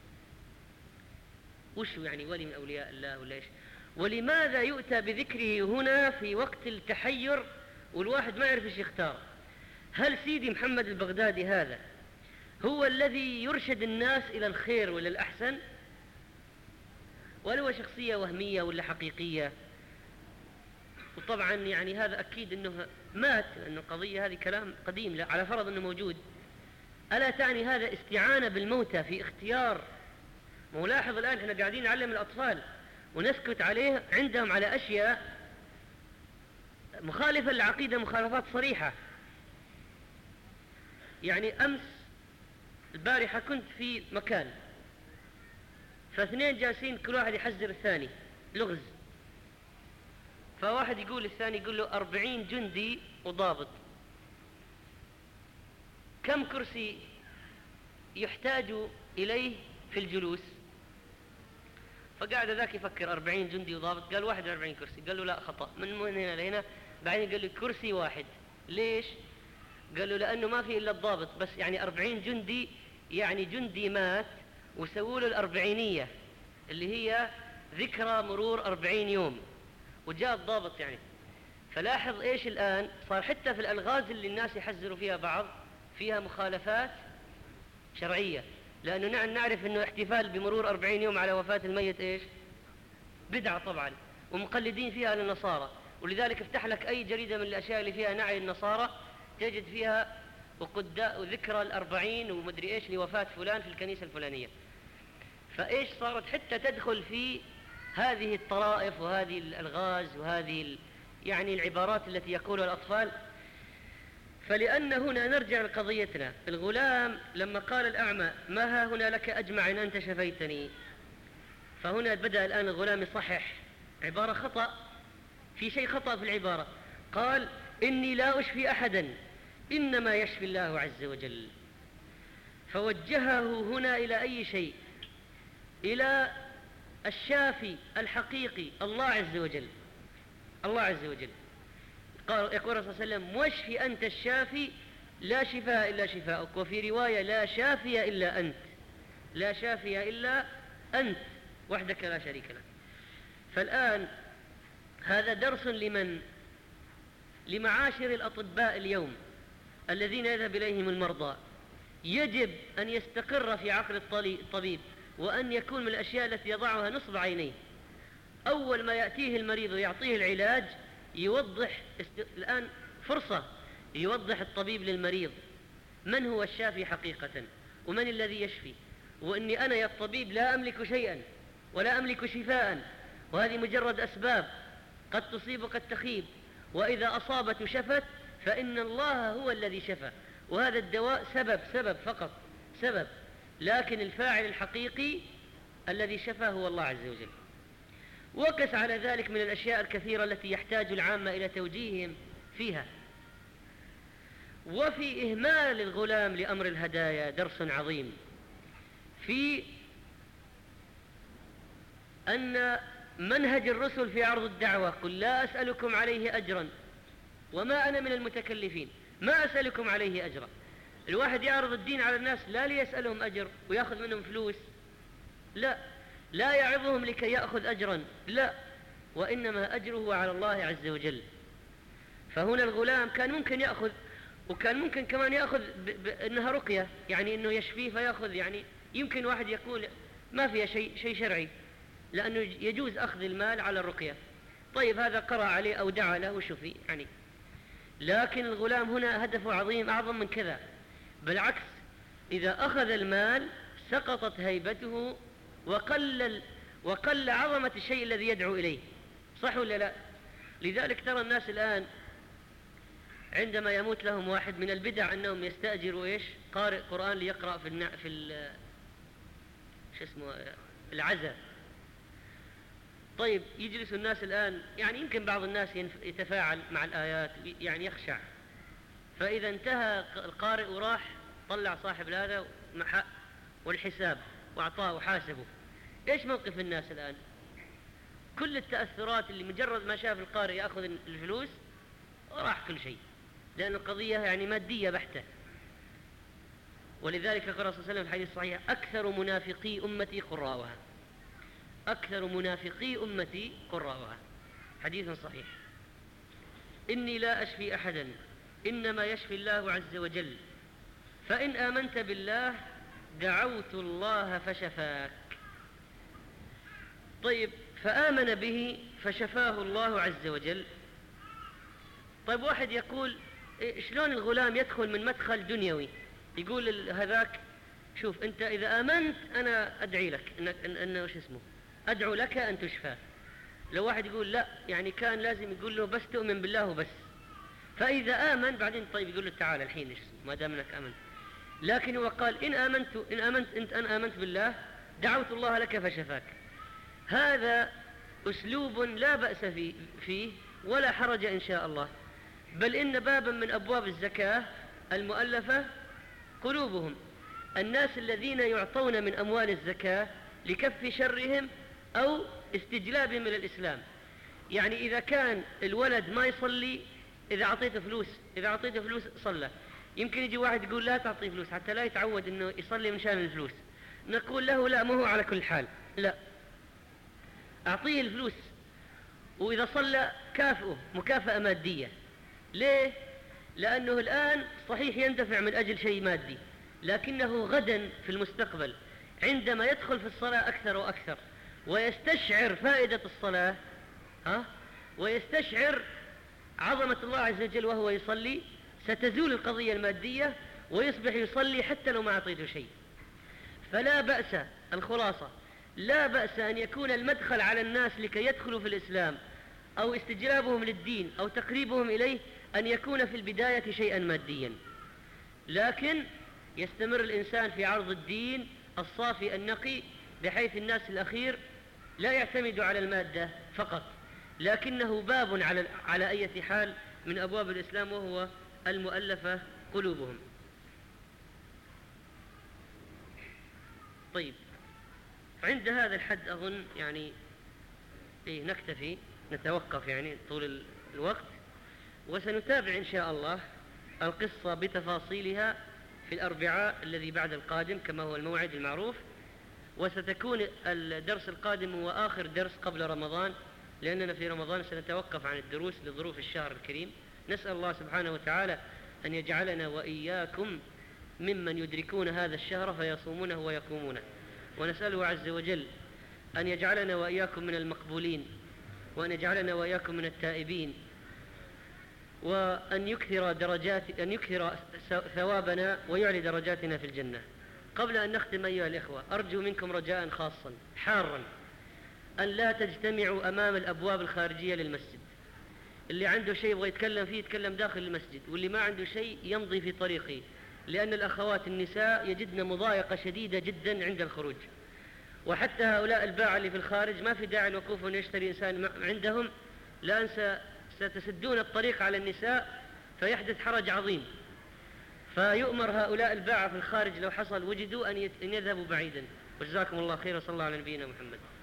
وش يعني ولي من أولياء الله ولا إيش؟ ولماذا يؤتى بذكره هنا في وقت التحير والواحد ما يعرف إيش يختار؟ هل سيدي محمد البغدادي هذا هو الذي يرشد الناس إلى الخير ولا الأحسن، ولا هو شخصية وهمية ولا حقيقية؟ وطبعا يعني هذا أكيد أنه مات، لأن القضية هذه كلام قديم، لا على فرض أنه موجود. ألا تعني هذا استعانة بالموتى في اختيار؟ ملاحظ الآن احنا قاعدين نعلم الأطفال ونسكت عليه عندهم على أشياء مخالفة للعقيدة مخالفات صريحة. يعني أمس البارحة كنت في مكان، فاثنين جالسين كل واحد يحذر الثاني لغز، فواحد يقول الثاني يقول له أربعين جندي وضابط، كم كرسي يحتاج إليه في الجلوس؟ فقاعد ذاك يفكر أربعين جندي وضابط، قال واحد وأربعين كرسي. قال له لا، خطأ، من هنا لهنا. بعدين قال له كرسي واحد. ليش؟ قال له لأنه ما في إلا الضابط بس، يعني أربعين جندي، يعني جندي مات وسووا له الأربعينية اللي هي ذكرى مرور أربعين يوم، وجاء الضابط يعني. فلاحظ إيش الآن صار حتى في الألغاز اللي الناس يحذروا فيها بعض فيها مخالفات شرعية، لأنه نحن نعرف أنه احتفال بمرور أربعين يوم على وفاة الميت إيش؟ بدعة طبعا، ومقلدين فيها للنصارى. ولذلك افتح لك أي جريدة من الأشياء اللي فيها نعي النصارى تجد فيها وقداء وذكرى الأربعين ومدري إيش لوفاة فلان في الكنيسة الفلانية. فإيش صارت حتى تدخل في هذه الطرائف وهذه الألغاز وهذه ال... يعني العبارات التي يقولها الأطفال. فلأن هنا نرجع لقضيتنا، الغلام لما قال الأعمى ما ها هنا لك أجمع إن أنت شفيتني، فهنا بدأ الآن الغلام يصحح عبارة خطأ، في شيء خطأ في العبارة. قال إني لا أشفي أحدا إنما يشفي الله عز وجل، فوجهه هنا إلى أي شيء؟ إلى الشافي الحقيقي الله عز وجل. الله عز وجل قال، يقول الرسول صلى الله عليه وسلم واشفي أنت الشافي لا شفاء إلا شفاءك، وفي رواية لا شافي إلا أنت، لا شافي إلا أنت وحدك لا شريك لك. فالآن هذا درس لمن؟ لمعاشر الأطباء اليوم الذين يذهب إليهم المرضى. يجب أن يستقر في عقل الطبيب وأن يكون من الأشياء التي يضعها نصب عينيه أول ما يأتيه المريض ويعطيه العلاج، يوضح است... الآن فرصة يوضح الطبيب للمريض من هو الشافي حقيقة ومن الذي يشفي، وإني أنا يا الطبيب لا أملك شيئا ولا أملك شفاء، وهذه مجرد أسباب قد تصيب قد تخيب، وإذا أصابت شفت، فإن الله هو الذي شفى، وهذا الدواء سبب سبب فقط سبب، لكن الفاعل الحقيقي الذي شفى هو الله عز وجل. وقس على ذلك من الأشياء الكثيرة التي يحتاج العامة إلى توجيههم فيها. وفي إهمال الغلام لأمر الهدايا درس عظيم في أن منهج الرسل في عرض الدعوة، قل لا أسألكم عليه أجرا وما أنا من المتكلفين، ما أسألكم عليه أجرا. الواحد يعرض الدين على الناس لا ليسألهم أجر ويأخذ منهم فلوس، لا، لا يعظهم لكي يأخذ أجرا، لا، وإنما أجره على الله عز وجل. فهنا الغلام كان ممكن يأخذ، وكان ممكن كمان يأخذ إنها رقية، يعني إنه يشفيه فيأخذ، يعني يمكن واحد يقول ما فيها شيء شيء شرعي لأنه يجوز أخذ المال على الرقية، طيب هذا قرأ عليه أو دعا له وشفي يعني. لكن الغلام هنا هدفه عظيم أعظم من كذا، بالعكس إذا أخذ المال سقطت هيبته وقل, وقل عظمة الشيء الذي يدعو إليه. صح ولا لا؟ لذلك ترى الناس الآن عندما يموت لهم واحد من البدع أنهم يستأجروا إيش؟ قارئ قرآن ليقرأ في النع... في ال... شو اسمه العزاء. طيب يجلس الناس الآن، يعني يمكن بعض الناس يتفاعل مع الآيات يعني يخشع، فإذا انتهى القارئ وراح طلع صاحب هذا والحساب وأعطاه وحاسبه، إيش موقف الناس الآن؟ كل التأثرات اللي مجرد ما شاف القارئ يأخذ الفلوس وراح كل شيء، لأن القضية يعني مادية بحتة. ولذلك قال صلى الله عليه وسلم في الحديث الصحيح: أكثر منافقي أمتي قراءها، أكثر منافقي أمتي قراءها، حديث صحيح. إني لا أشفي أحدا إنما يشفي الله عز وجل، فإن آمنت بالله دعوت الله فشفاك. طيب فآمن به فشفاه الله عز وجل. طيب واحد يقول شلون الغلام يدخل من مدخل دنيوي؟ يقول هذاك شوف أنت إذا آمنت أنا أدعي لك إنك إنه وش اسمه أدعو لك أن تشفى. لو واحد يقول لا، يعني كان لازم يقول له بس تؤمن بالله وبس، فإذا آمن بعدين طيب يقول له تعال الحين ما دام انك آمنت. لكن هو قال إن آمنت إن آمنت أنت أن آمنت بالله دعوت الله لك فشفاك. هذا أسلوب لا بأس فيه, فيه ولا حرج إن شاء الله، بل إن بابا من أبواب الزكاة المؤلفة قلوبهم، الناس الذين يعطون من أموال الزكاة لكف شرهم أو استجلابهم من الإسلام. يعني إذا كان الولد ما يصلي، إذا أعطيته فلوس إذا أعطيته فلوس صلى، يمكن يجي واحد يقول لا تعطيه فلوس حتى لا يتعود إنه يصلي من شان الفلوس. نقول له لا، ما هو على كل حال، لا، أعطيه الفلوس، وإذا صلى كافئه مكافأة مادية. ليه؟ لأنه الآن صحيح يندفع من أجل شيء مادي، لكنه غدا في المستقبل عندما يدخل في الصلاة أكثر وأكثر ويستشعر فائدة الصلاة ها ويستشعر عظمة الله عز وجل وهو يصلي، ستزول القضية المادية ويصبح يصلي حتى لو ما أعطيته شيء. فلا بأس، الخلاصة لا بأس أن يكون المدخل على الناس لكي يدخلوا في الإسلام أو استجلابهم للدين أو تقريبهم إليه أن يكون في البداية شيئا ماديا، لكن يستمر الإنسان في عرض الدين الصافي النقي، بحيث الناس الأخير لا يعتمد على المادة فقط، لكنه باب على على أي حال من أبواب الإسلام، وهو المؤلفة قلوبهم. طيب عند هذا الحد أظن يعني إيه نكتفي، نتوقف يعني طول الوقت، وسنتابع إن شاء الله القصة بتفاصيلها في الأربعاء الذي بعد القادم كما هو الموعد المعروف، وستكون الدرس القادم هو آخر درس قبل رمضان، لأننا في رمضان سنتوقف عن الدروس لظروف الشهر الكريم. نسأل الله سبحانه وتعالى أن يجعلنا وإياكم ممن يدركون هذا الشهر فيصومونه ويقومونه، ونسأله عز وجل أن يجعلنا وإياكم من المقبولين، وأن يجعلنا وإياكم من التائبين، وأن يكثر درجات أن يكثر ثوابنا ويعلي درجاتنا في الجنة. قبل أن نختم أيها الإخوة، أرجو منكم رجاء خاصا حارا أن لا تجتمعوا أمام الأبواب الخارجية للمسجد. اللي عنده شيء يبغى يتكلم فيه يتكلم داخل المسجد، واللي ما عنده شيء يمضي في طريقه، لأن الأخوات النساء يجدن مضايقة شديدة جدا عند الخروج، وحتى هؤلاء الباعة اللي في الخارج ما في داعي الوقوف أن يشتري إنسان عندهم، لأن ستسدون الطريق على النساء فيحدث حرج عظيم. فيؤمر هؤلاء الباعة في الخارج لو حصل وجدوا أن يذهبوا بعيدا. وجزاكم الله خير، وصلى الله على نبينا محمد.